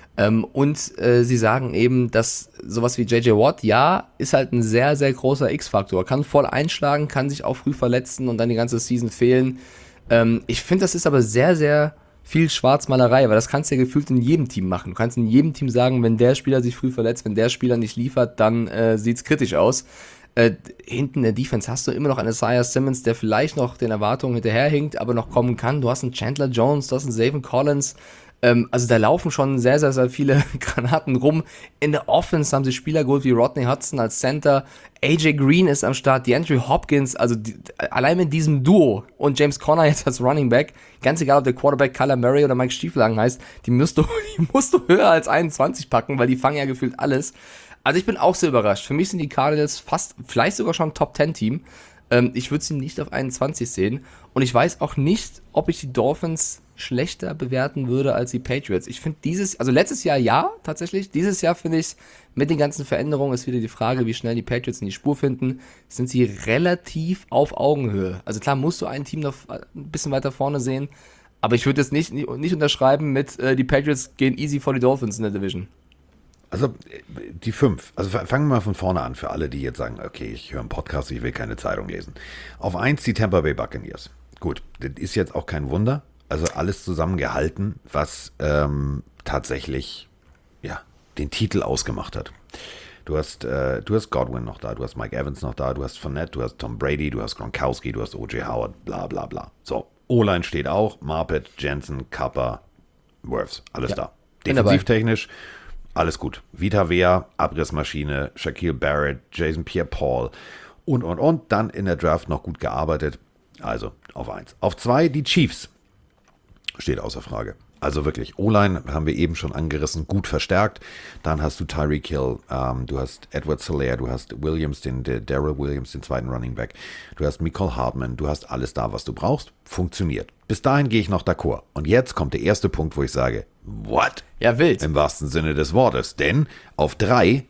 C: Ähm, und äh, sie sagen eben, dass sowas wie J J Watt, ja, ist halt ein sehr, sehr großer X-Faktor. Kann voll einschlagen, kann sich auch früh verletzen und dann die ganze Season fehlen. Ähm, ich finde, das ist aber sehr, sehr viel Schwarzmalerei, weil das kannst du ja gefühlt in jedem Team machen. Du kannst in jedem Team sagen, wenn der Spieler sich früh verletzt, wenn der Spieler nicht liefert, dann äh, sieht's kritisch aus. Äh, hinten in der Defense hast du immer noch einen Isaiah Simmons, der vielleicht noch den Erwartungen hinterherhinkt, aber noch kommen kann. Du hast einen Chandler Jones, du hast einen Zayvon Collins. Ähm, also da laufen schon sehr, sehr, sehr viele Granaten rum. In der Offense haben sie Spieler geholt wie Rodney Hudson als Center. A J Green ist am Start, DeAndre Hopkins, also die, allein mit diesem Duo und James Conner jetzt als Running Back, ganz egal, ob der Quarterback Kyler Murray oder Mike Stieflagen heißt, die musst du, die musst du höher als einundzwanzig packen, weil die fangen ja gefühlt alles. Also ich bin auch sehr überrascht. Für mich sind die Cardinals fast, vielleicht sogar schon ein Top zehn Team. Ähm, ich würde sie nicht auf einundzwanzig sehen. Und ich weiß auch nicht, ob ich die Dolphins schlechter bewerten würde als die Patriots. Ich finde dieses, also letztes Jahr ja, tatsächlich. Dieses Jahr finde ich, mit den ganzen Veränderungen ist wieder die Frage, wie schnell die Patriots in die Spur finden. Sind sie relativ auf Augenhöhe. Also klar musst du ein Team noch ein bisschen weiter vorne sehen. Aber ich würde es nicht, nicht unterschreiben mit, äh, die Patriots gehen easy vor die Dolphins in der Division.
B: Also die fünf, also fangen wir mal von vorne an für alle, die jetzt sagen, okay, ich höre einen Podcast, ich will keine Zeitung lesen. Auf eins die Tampa Bay Buccaneers. Gut, das ist jetzt auch kein Wunder, also alles zusammengehalten, was ähm, tatsächlich ja, den Titel ausgemacht hat. Du hast, äh, du hast Godwin noch da, du hast Mike Evans noch da, du hast Fournette, du hast Tom Brady, du hast Gronkowski, du hast O J Howard, bla bla bla. So, O-Line steht auch, Marpet, Jensen, Kappa, Wirfs, alles
C: Ja,
B: da.
C: bin dabei.
B: Defensivtechnisch alles gut. Vita Vea, Abrissmaschine, Shaquille Barrett, Jason Pierre-Paul und, und, und. Dann in der Draft noch gut gearbeitet. Also auf eins. Auf zwei die Chiefs. Steht außer Frage. Also wirklich, O-Line haben wir eben schon angerissen, gut verstärkt. Dann hast du Tyreek Hill, ähm, du hast Edward Solaire, du hast Williams, den der Darrell Williams, den zweiten Running Back. Du hast Mecole Hardman, du hast alles da, was du brauchst. Funktioniert. Bis dahin gehe ich noch d'accord. Und jetzt kommt der erste Punkt, wo ich sage, what?
C: Ja, wild.
B: Im wahrsten Sinne des Wortes. Denn auf drei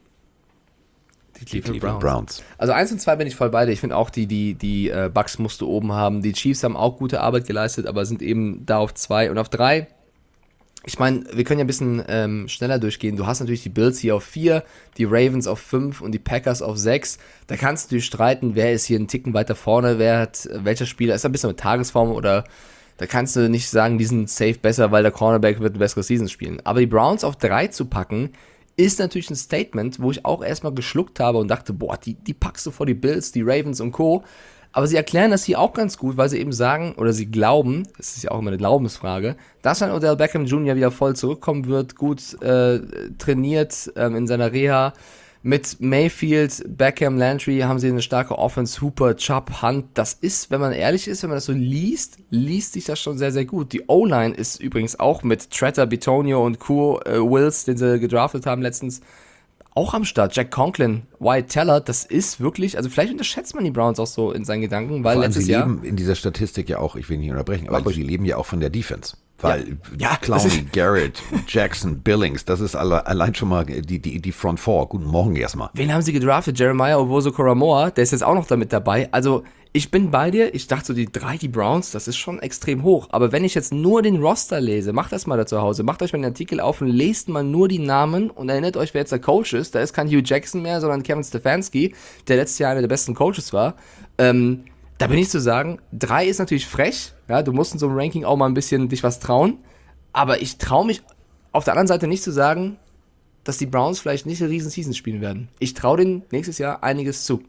C: Die
B: die Cleveland Browns.
C: Also eins und zwei bin ich voll bei dir. Ich finde auch, die, die, die äh, Bucks musst du oben haben. Die Chiefs haben auch gute Arbeit geleistet, aber sind eben da auf zwei. Und auf drei, ich meine, wir können ja ein bisschen ähm, schneller durchgehen. Du hast natürlich die Bills hier auf vier, die Ravens auf fünf und die Packers auf sechs. Da kannst du dich streiten, wer ist hier einen Ticken weiter vorne, wer hat, welcher Spieler, ist ein bisschen mit Tagesform oder da kannst du nicht sagen, die sind safe besser, weil der Cornerback wird eine bessere Season spielen. Aber die Browns auf drei zu packen, ist natürlich ein Statement, wo ich auch erstmal geschluckt habe und dachte, boah, die, die packst du vor die Bills, die Ravens und Co. Aber sie erklären das hier auch ganz gut, weil sie eben sagen, oder sie glauben, das ist ja auch immer eine Glaubensfrage, dass ein Odell Beckham Junior wieder voll zurückkommen wird, gut äh, trainiert ähm, in seiner Reha. Mit Mayfield, Beckham, Landry haben sie eine starke Offense, Hooper, Chubb, Hunt. Das ist, wenn man ehrlich ist, wenn man das so liest, liest sich das schon sehr, sehr gut. Die O-Line ist übrigens auch mit Tretter, Bitonio und Co. Äh, Wills, den sie gedraftet haben letztens, auch am Start. Jack Conklin, Wyatt Teller, das ist wirklich, also vielleicht unterschätzt man die Browns auch so in seinen Gedanken, weil
B: Vor allem,
C: letztes
B: sie
C: Jahr...
B: leben in dieser Statistik ja auch, ich will nicht unterbrechen, aber
C: ruhig.
B: sie leben ja auch von der Defense. Weil
C: Ja, das
B: Clowney,
C: ist-
B: Garrett, Jackson, Billings, das ist alle, allein schon mal die, die, die Front Four. Guten Morgen erstmal.
C: Wen haben sie gedraftet? Jeremiah Owusu-Koramoah, der ist jetzt auch noch damit dabei. Also, ich bin bei dir. Ich dachte so, die drei, die Browns, das ist schon extrem hoch. Aber wenn ich jetzt nur den Roster lese, macht das mal da zu Hause, macht euch mal den Artikel auf und lest mal nur die Namen und erinnert euch, wer jetzt der Coach ist. Da ist kein Hugh Jackson mehr, sondern Kevin Stefanski, der letztes Jahr einer der besten Coaches war. Ähm, da bin ich zu sagen, drei ist natürlich frech. Ja, du musst in so einem Ranking auch mal ein bisschen dich was trauen. Aber ich traue mich auf der anderen Seite nicht zu sagen, dass die Browns vielleicht nicht eine riesen Season spielen werden. Ich traue denen nächstes Jahr einiges zu.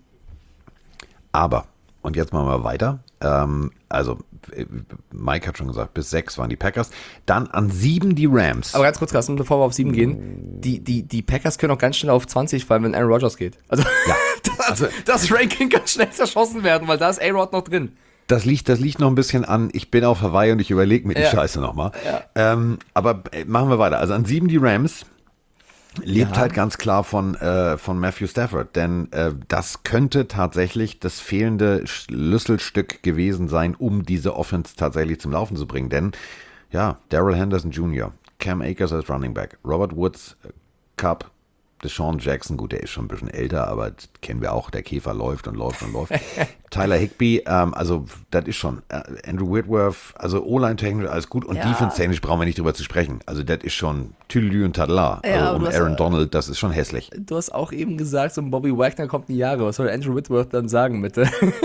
B: Aber, und jetzt machen wir weiter. Ähm, also, äh, Mike hat schon gesagt, bis sechs waren die Packers. Dann an sieben die Rams.
C: Aber ganz kurz, Carsten, bevor wir auf sieben gehen, die, die, die Packers können auch ganz schnell auf zwanzig fallen, wenn Aaron Rodgers geht. Also,
B: Ja.
C: das,
B: Also-
C: das Ranking kann schnell zerschossen werden, weil da ist A-Rod noch drin.
B: Das liegt, das liegt noch ein bisschen an, ich bin auf Hawaii und ich überlege mir die
C: Ja.
B: Scheiße nochmal. Ähm, aber äh, machen wir weiter. Also an sieben die Rams lebt
C: Ja.
B: halt ganz klar von, äh, von Matthew Stafford. Denn äh, das könnte tatsächlich das fehlende Schlüsselstück gewesen sein, um diese Offense tatsächlich zum Laufen zu bringen. Denn ja, Darrell Henderson Junior, Cam Akers als Running Back, Robert Woods, äh, Cup, Deshaun Jackson, gut, der ist schon ein bisschen älter, aber das kennen wir auch, der Käfer läuft und läuft und läuft. Tyler Higbee, ähm, also das ist schon, äh, Andrew Whitworth, also O-Line-technisch alles gut und
C: Ja.
B: Defense-technisch brauchen wir nicht drüber zu sprechen. Also das ist schon Tüdelü und Tadla.
C: Ja,
B: Also
C: du
B: um
C: hast-
B: Aaron Donald, das ist schon hässlich.
C: Du hast auch eben gesagt, so ein Bobby Wagner kommt in die Jahre. Was soll Andrew Whitworth dann sagen, bitte?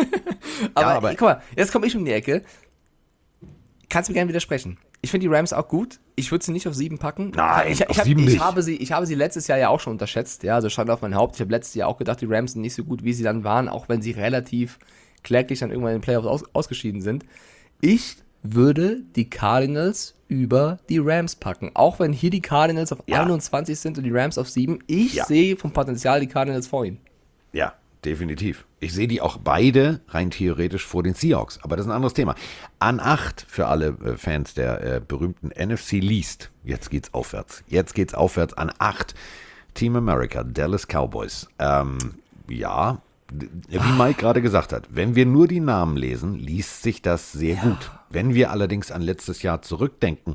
C: aber,
B: aber-
C: guck mal, jetzt komme ich um die Ecke. Kannst mir gerne widersprechen. Ich finde die Rams auch gut. Ich würde sie nicht auf sieben packen.
B: Nein,
C: ich, ich,
B: auf
C: hab,
B: sieben
C: ich,
B: nicht.
C: habe sie, ich habe sie letztes Jahr ja auch schon unterschätzt. Ja, also stand auf mein Haupt. Ich habe letztes Jahr auch gedacht, die Rams sind nicht so gut, wie sie dann waren, auch wenn sie relativ kläglich dann irgendwann in den Playoffs aus, ausgeschieden sind. Ich würde die Cardinals über die Rams packen. Auch wenn hier die Cardinals auf
B: Ja.
C: einundzwanzig sind und die Rams auf sieben. Ich
B: Ja.
C: sehe vom Potenzial die Cardinals vor ihnen.
B: Ja, definitiv. Ich sehe die auch beide rein theoretisch vor den Seahawks, aber das ist ein anderes Thema. An acht für alle äh, Fans der äh, berühmten N F C Least. Jetzt geht's aufwärts. Jetzt geht's aufwärts an acht. Team America, Dallas Cowboys. Ähm, ja, d- wie Mike gerade gesagt hat, wenn wir nur die Namen lesen, liest sich das sehr gut. Wenn wir allerdings an letztes Jahr zurückdenken,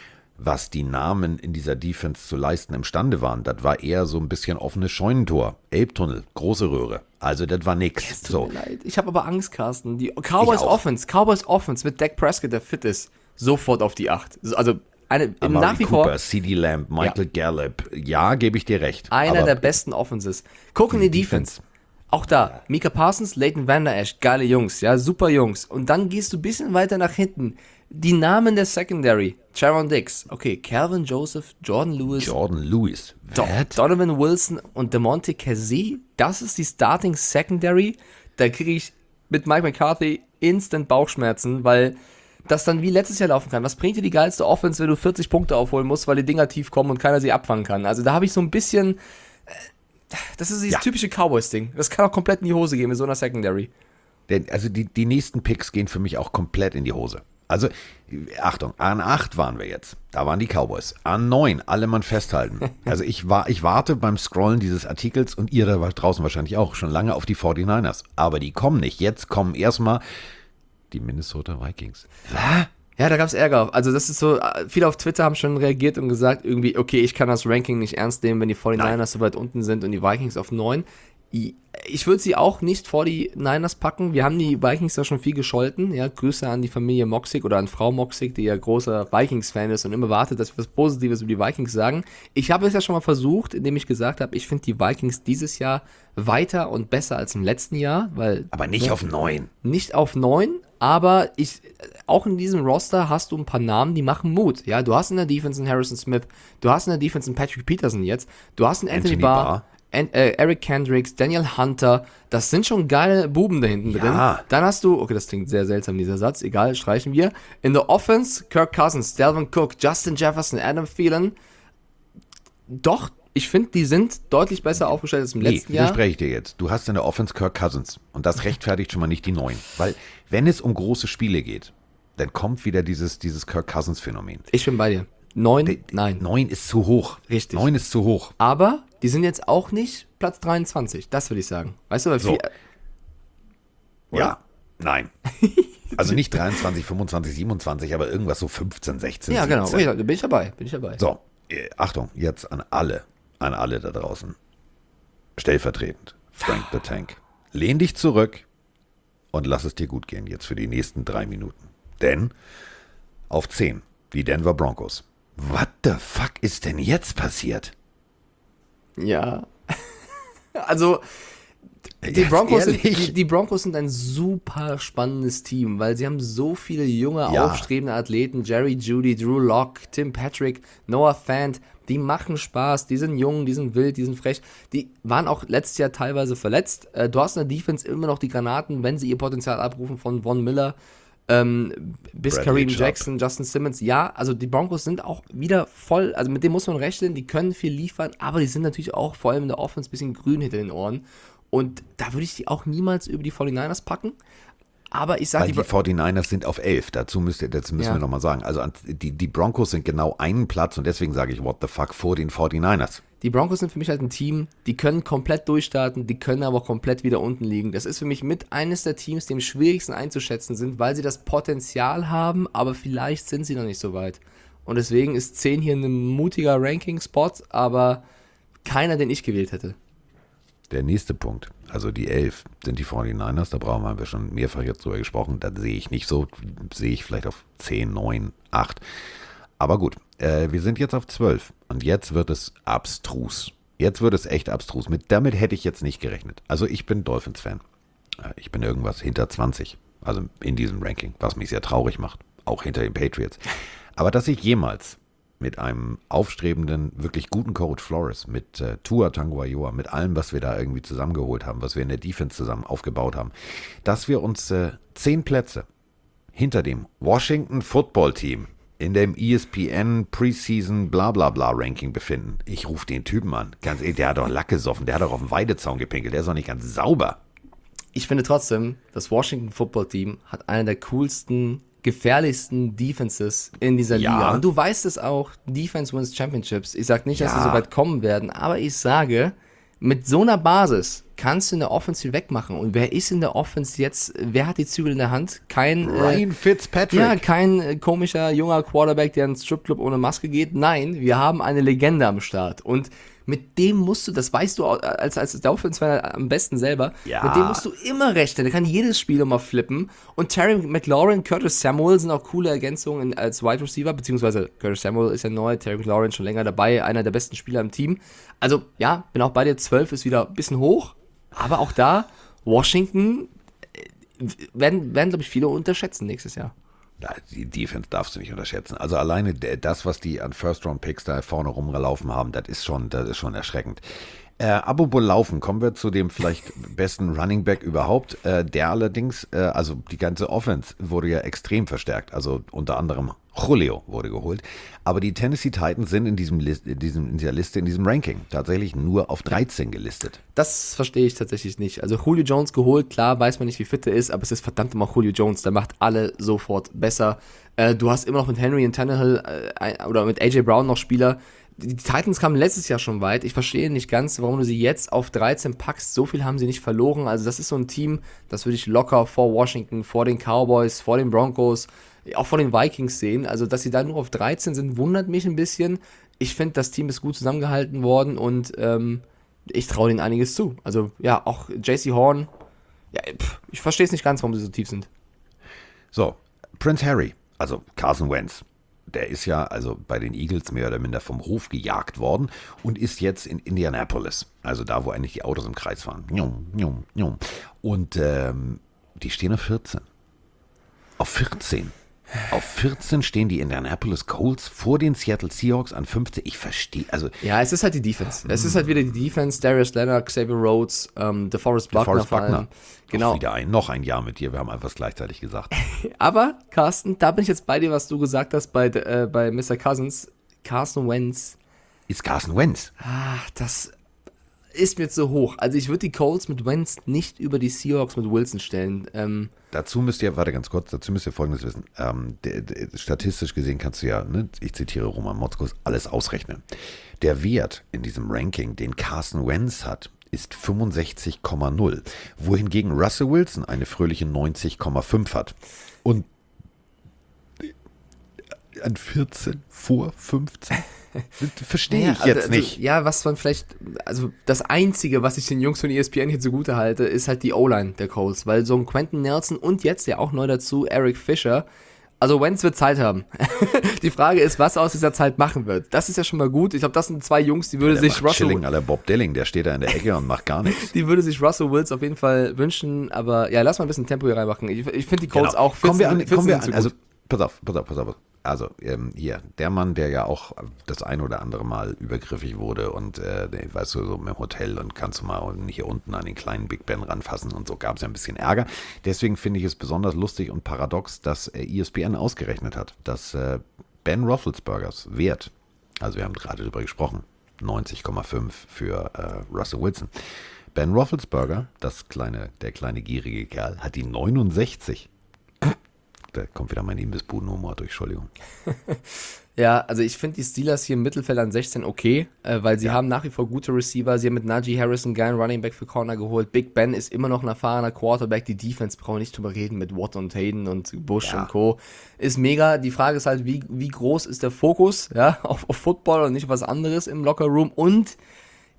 B: was die Namen in dieser Defense zu leisten imstande waren, das war eher so ein bisschen offenes Scheunentor. Elbtunnel, große Röhre. Also das war nix. So.
C: Tut mir leid. Ich habe aber Angst, Carsten. Die Cowboys
B: Ich auch.
C: Offense, Cowboys Offense mit Dak Prescott, der fit ist, sofort auf die acht. Also eine,
B: Amari
C: nach wie vor
B: Cooper, CeeDee Lamb, Michael Gallup. Ja, gebe ich dir recht.
C: einer
B: aber
C: der besten Offenses. Guck in die
B: die
C: Defense.
B: Defense.
C: Auch da, Micah Parsons, Leighton Vander Esch, geile Jungs, ja, super Jungs. Und dann gehst du ein bisschen weiter nach hinten. Die Namen der Secondary, Jaron Dix, okay, Calvin Joseph, Jordan Lewis,
B: Jordan Lewis.
C: Do-
B: Was?
C: Donovan Wilson und DeMonte Casey, das ist die Starting Secondary. Da kriege ich mit Mike McCarthy instant Bauchschmerzen, weil das dann wie letztes Jahr laufen kann. Was bringt dir die geilste Offense, wenn du vierzig Punkte aufholen musst, weil die Dinger tief kommen und keiner sie abfangen kann? Also da habe ich so ein bisschen, äh, das ist dieses
B: Ja.
C: typische Cowboys-Ding. Das kann auch komplett in die Hose gehen mit so einer Secondary.
B: Denn, also die, die nächsten Picks gehen für mich auch komplett in die Hose. Also, Achtung, an acht waren wir jetzt. Da waren die Cowboys. An neun, alle Mann festhalten. Also ich, war, ich warte beim Scrollen dieses Artikels und ihr da draußen wahrscheinlich auch schon lange auf die forty-niners. Aber die kommen nicht. Jetzt kommen erstmal die Minnesota Vikings. Was?
C: Ja, da gab es Ärger. Also das ist so, äh, viele auf Twitter haben schon reagiert und gesagt, irgendwie, okay, ich kann das Ranking nicht ernst nehmen, wenn die forty-niners so weit unten sind und die Vikings auf neun. I- Ich würde sie auch nicht vor die Niners packen. Wir haben die Vikings da schon viel gescholten. Ja, Grüße an die Familie Moxig oder an Frau Moxig, die ja großer Vikings-Fan ist und immer wartet, dass wir was Positives über die Vikings sagen. Ich habe es ja schon mal versucht, indem ich gesagt habe, ich finde die Vikings dieses Jahr weiter und besser als im letzten Jahr, weil
B: Aber nicht auf neun.
C: nicht auf neun, aber ich, auch in diesem Roster hast du ein paar Namen, die machen Mut. Ja, du hast in der Defense einen Harrison Smith, du hast in der Defense einen Patrick Peterson jetzt, du hast einen Anthony,
B: Anthony
C: Barr,
B: Barr.
C: An, äh, Eric Kendricks, Daniel Hunter, das sind schon geile Buben da hinten
B: Ja.
C: drin. Dann hast du, okay, das klingt sehr seltsam, dieser Satz, egal, streichen wir. In der Offense, Kirk Cousins, Dalvin Cook, Justin Jefferson, Adam Thielen. Doch, ich finde, die sind deutlich besser aufgestellt als im
B: Nee,
C: letzten Jahr.
B: widerspreche ich dir jetzt. Du hast in der Offense Kirk Cousins und das rechtfertigt schon mal nicht die neun. Weil wenn es um große Spiele geht, dann kommt wieder dieses, dieses Kirk Cousins Phänomen.
C: Ich bin bei dir. Neun, nein.
B: neun ist zu hoch.
C: Richtig.
B: neun ist zu hoch.
C: Aber die sind jetzt auch nicht Platz dreiundzwanzig. Das würde ich sagen. Weißt du, weil
B: So.
C: viel,
B: Ja, nein. Also nicht dreiundzwanzig, fünfundzwanzig, siebenundzwanzig, aber irgendwas so fünfzehn, sechzehn,
C: ja, genau.
B: siebzehn.
C: Okay, da bin ich dabei. Bin ich dabei.
B: So, äh, Achtung, jetzt an alle, an alle da draußen. Stellvertretend, Frank the Tank. Lehn dich zurück und lass es dir gut gehen jetzt für die nächsten drei Minuten. Denn auf zehn, die Denver Broncos. What the fuck ist denn jetzt passiert?
C: Ja. Also, die
B: Jetzt
C: Broncos, sind,
B: ehrlich?
C: die, die Broncos sind ein super spannendes Team, weil sie haben so viele junge,
B: Ja.
C: aufstrebende Athleten. Jerry Jeudy, Drew Lock, Tim Patrick, Noah Fant. Die machen Spaß, die sind jung, die sind wild, die sind frech. Die waren auch letztes Jahr teilweise verletzt. Äh, Du hast in der Defense immer noch die Granaten, wenn sie ihr Potenzial abrufen, von Von Miller ähm, bis
B: Bradley
C: Kareem
B: Chubb.
C: Jackson, Justin Simmons. Ja, also die Broncos sind auch wieder voll, also mit dem muss man rechnen, die können viel liefern, aber die sind natürlich auch vor allem in der Offense ein bisschen grün hinter den Ohren. Und da würde ich die auch niemals über die forty-niners packen. Aber ich sage,
B: Weil die forty-niners sind auf elf. Dazu, müsst ihr, dazu müssen
C: Ja.
B: wir nochmal sagen. Also an- die, die Broncos sind genau einen Platz und deswegen sage ich, what the fuck, vor den forty-niners.
C: die Broncos sind für mich halt ein Team, die können komplett durchstarten, die können aber auch komplett wieder unten liegen. Das ist für mich mit eines der Teams, die am schwierigsten einzuschätzen sind, weil sie das Potenzial haben, aber vielleicht sind sie noch nicht so weit. Und deswegen ist zehn hier ein mutiger Ranking-Spot, aber keiner, den ich gewählt hätte.
B: Der nächste Punkt, also die elf, sind die forty-niners. Da brauchen wir, haben wir schon mehrfach jetzt drüber gesprochen. Das sehe ich nicht so. Sehe ich vielleicht auf zehn, neun, acht. Aber gut, äh, wir sind jetzt auf zwölf. Und jetzt wird es abstrus. Jetzt wird es echt abstrus. Mit, damit hätte ich jetzt nicht gerechnet. Also ich bin Dolphins-Fan. Äh, ich bin irgendwas hinter zwanzig. Also in diesem Ranking, was mich sehr traurig macht. Auch hinter den Patriots. Aber dass ich jemals mit einem aufstrebenden, wirklich guten Coach Flores, mit äh, Tua Tagovailoa, mit allem, was wir da irgendwie zusammengeholt haben, was wir in der Defense zusammen aufgebaut haben, dass wir uns äh, zehn Plätze hinter dem Washington Football Team in dem E S P N Preseason Blablabla Ranking befinden. Ich rufe den Typen an. Ganz ehrlich, der hat doch Lack gesoffen, der hat doch auf den Weidezaun gepinkelt, der ist doch nicht ganz sauber.
C: Ich finde trotzdem, das Washington Football Team hat eine der coolsten, gefährlichsten Defenses in dieser
B: Ja.
C: Liga. Und du weißt es auch, Defense wins Championships. Ich sage nicht, dass
B: Ja.
C: sie so weit kommen werden, aber ich sage, mit so einer Basis kannst du in der Offense viel wegmachen. Und wer ist in der Offense jetzt, wer hat die Zügel in der Hand? Kein
B: Ryan
C: äh,
B: Fitzpatrick.
C: Ja, kein äh, komischer, junger Quarterback, der ins Stripclub ohne Maske geht. Nein, wir haben eine Legende am Start. Und mit dem musst du, das weißt du als, als Dolphins-Fan am besten selber,
B: Ja.
C: mit dem musst du immer rechnen. Der kann jedes Spiel immer flippen. Und Terry McLaurin, Curtis Samuel sind auch coole Ergänzungen als Wide Receiver, beziehungsweise Curtis Samuel ist ja neu, Terry McLaurin schon länger dabei, einer der besten Spieler im Team. Also ja, bin auch bei dir, zwölf ist wieder ein bisschen hoch, aber auch da, Washington äh, werden, werden glaube ich, viele unterschätzen nächstes Jahr.
B: Ja, die Defense darfst du nicht unterschätzen. Also alleine der- das, was die an First-Round-Picks da vorne rumgelaufen haben, das ist schon, das ist schon erschreckend. Äh, apropos Laufen, kommen wir zu dem vielleicht besten Running Back überhaupt. Äh, der allerdings, äh, also die ganze Offense wurde ja extrem verstärkt. Also unter anderem Julio wurde geholt. Aber die Tennessee Titans sind in, diesem List, in, diesem, in dieser Liste, in diesem Ranking tatsächlich nur auf dreizehn gelistet.
C: Das verstehe ich tatsächlich nicht. Also Julio Jones geholt, klar, weiß man nicht, wie fit er ist, aber es ist verdammt immer Julio Jones, der macht alle sofort besser. Äh, du hast immer noch mit Henry und Tannehill äh, oder mit A J Brown noch Spieler. Die Titans kamen letztes Jahr schon weit. Ich verstehe nicht ganz, warum du sie jetzt auf dreizehn packst. So viel haben sie nicht verloren. Also das ist so ein Team, das würde ich locker vor Washington, vor den Cowboys, vor den Broncos, auch vor den Vikings sehen. Also dass sie da nur auf dreizehn sind, wundert mich ein bisschen. Ich finde, das Team ist gut zusammengehalten worden und ähm, ich traue denen einiges zu. Also ja, auch J C Horn, ja, pff, ich verstehe es nicht ganz, warum sie so tief sind.
B: So, Prince Harry, also Carson Wentz. Der ist ja also bei den Eagles mehr oder minder vom Hof gejagt worden und ist jetzt in Indianapolis. Also da, wo eigentlich die Autos im Kreis fahren. Und ähm, die stehen auf vierzehn. Auf vierzehn. Auf vierzehn stehen die Indianapolis Colts vor den Seattle Seahawks an fünfzehn. Ich verstehe, also
C: Ja, es ist halt die Defense. Es ist halt wieder die Defense. Darius Leonard, Xavier Rhodes, ähm, DeForest Buckner.
B: Forrest
C: vor allem.
B: Buckner.
C: Genau.
B: Auch wieder ein, noch ein Jahr mit dir. Wir haben einfach es gleichzeitig gesagt.
C: Aber, Carsten, da bin ich jetzt bei dir, was du gesagt hast bei, äh, bei Mister Cousins. Carson Wentz,
B: Ist Carson Wentz.
C: ah, das ist mir zu hoch. Also ich würde die Colts mit Wentz nicht über die Seahawks mit Wilson stellen. Ähm,
B: Dazu müsst ihr, warte ganz kurz, dazu müsst ihr Folgendes wissen. Ähm, der, der, statistisch gesehen kannst du ja, ne, ich zitiere Roman Motzkus, alles ausrechnen. Der Wert in diesem Ranking, den Carson Wentz hat, ist fünfundsechzig Komma null, wohingegen Russell Wilson eine fröhliche neunzig Komma fünf hat. Und an vierzehn vor fünfzehn. Verstehe ich
C: Ja,
B: jetzt
C: also,
B: nicht.
C: Ja, was man vielleicht, also das Einzige, was ich den Jungs von E S P N hier zugute halte, ist halt die O-Line der Colts, weil so ein Quentin Nelson und jetzt ja auch neu dazu Eric Fisher, also Wentz wird Zeit haben. Die Frage ist, was er aus dieser Zeit machen wird. Das ist ja schon mal gut. Ich glaube, das sind zwei Jungs, die würde
B: Der
C: sich
B: macht
C: Russell,
B: Chilling à la Bob Dilling, der steht da in der Ecke und macht gar nichts.
C: die würde sich Russell Wilson auf jeden Fall wünschen, aber ja, lass mal ein bisschen Tempo hier reinmachen. Ich, ich finde die Colts
B: Genau.
C: auch
B: kommen wir an,
C: vierzehn
B: kommen wir
C: sind
B: an.
C: zu
B: Also,
C: gut.
B: pass auf, pass auf, pass auf. Also, ähm, hier, der Mann, der ja auch das ein oder andere Mal übergriffig wurde und, äh, weißt du, so im Hotel und kannst du mal hier unten an den kleinen Big Ben ranfassen und so, gab es ja ein bisschen Ärger. Deswegen finde ich es besonders lustig und paradox, dass äh, E S P N ausgerechnet hat, dass äh, Ben Roethlisbergers Wert, also wir haben gerade darüber gesprochen, neunzig Komma fünf für äh, Russell Wilson. Ben Roethlisberger, das kleine, der kleine gierige Kerl, hat die neunundsechzig. Da kommt wieder mein Imbissbudenhumor durch, Entschuldigung.
C: Ja, also ich finde die Steelers hier im Mittelfeld an sechzehn okay, äh, weil sie
B: Ja.
C: haben nach wie vor gute Receiver. Sie haben mit Najee Harris einen geilen Running Back für Corner geholt. Big Ben ist immer noch ein erfahrener Quarterback. Die Defense brauchen wir nicht drüber reden mit Watt und Hayden und Bush
B: Ja.
C: und Co. Ist mega. Die Frage ist halt, wie, wie groß ist der Fokus, ja, auf, auf Football und nicht was anderes im Lockerroom. Und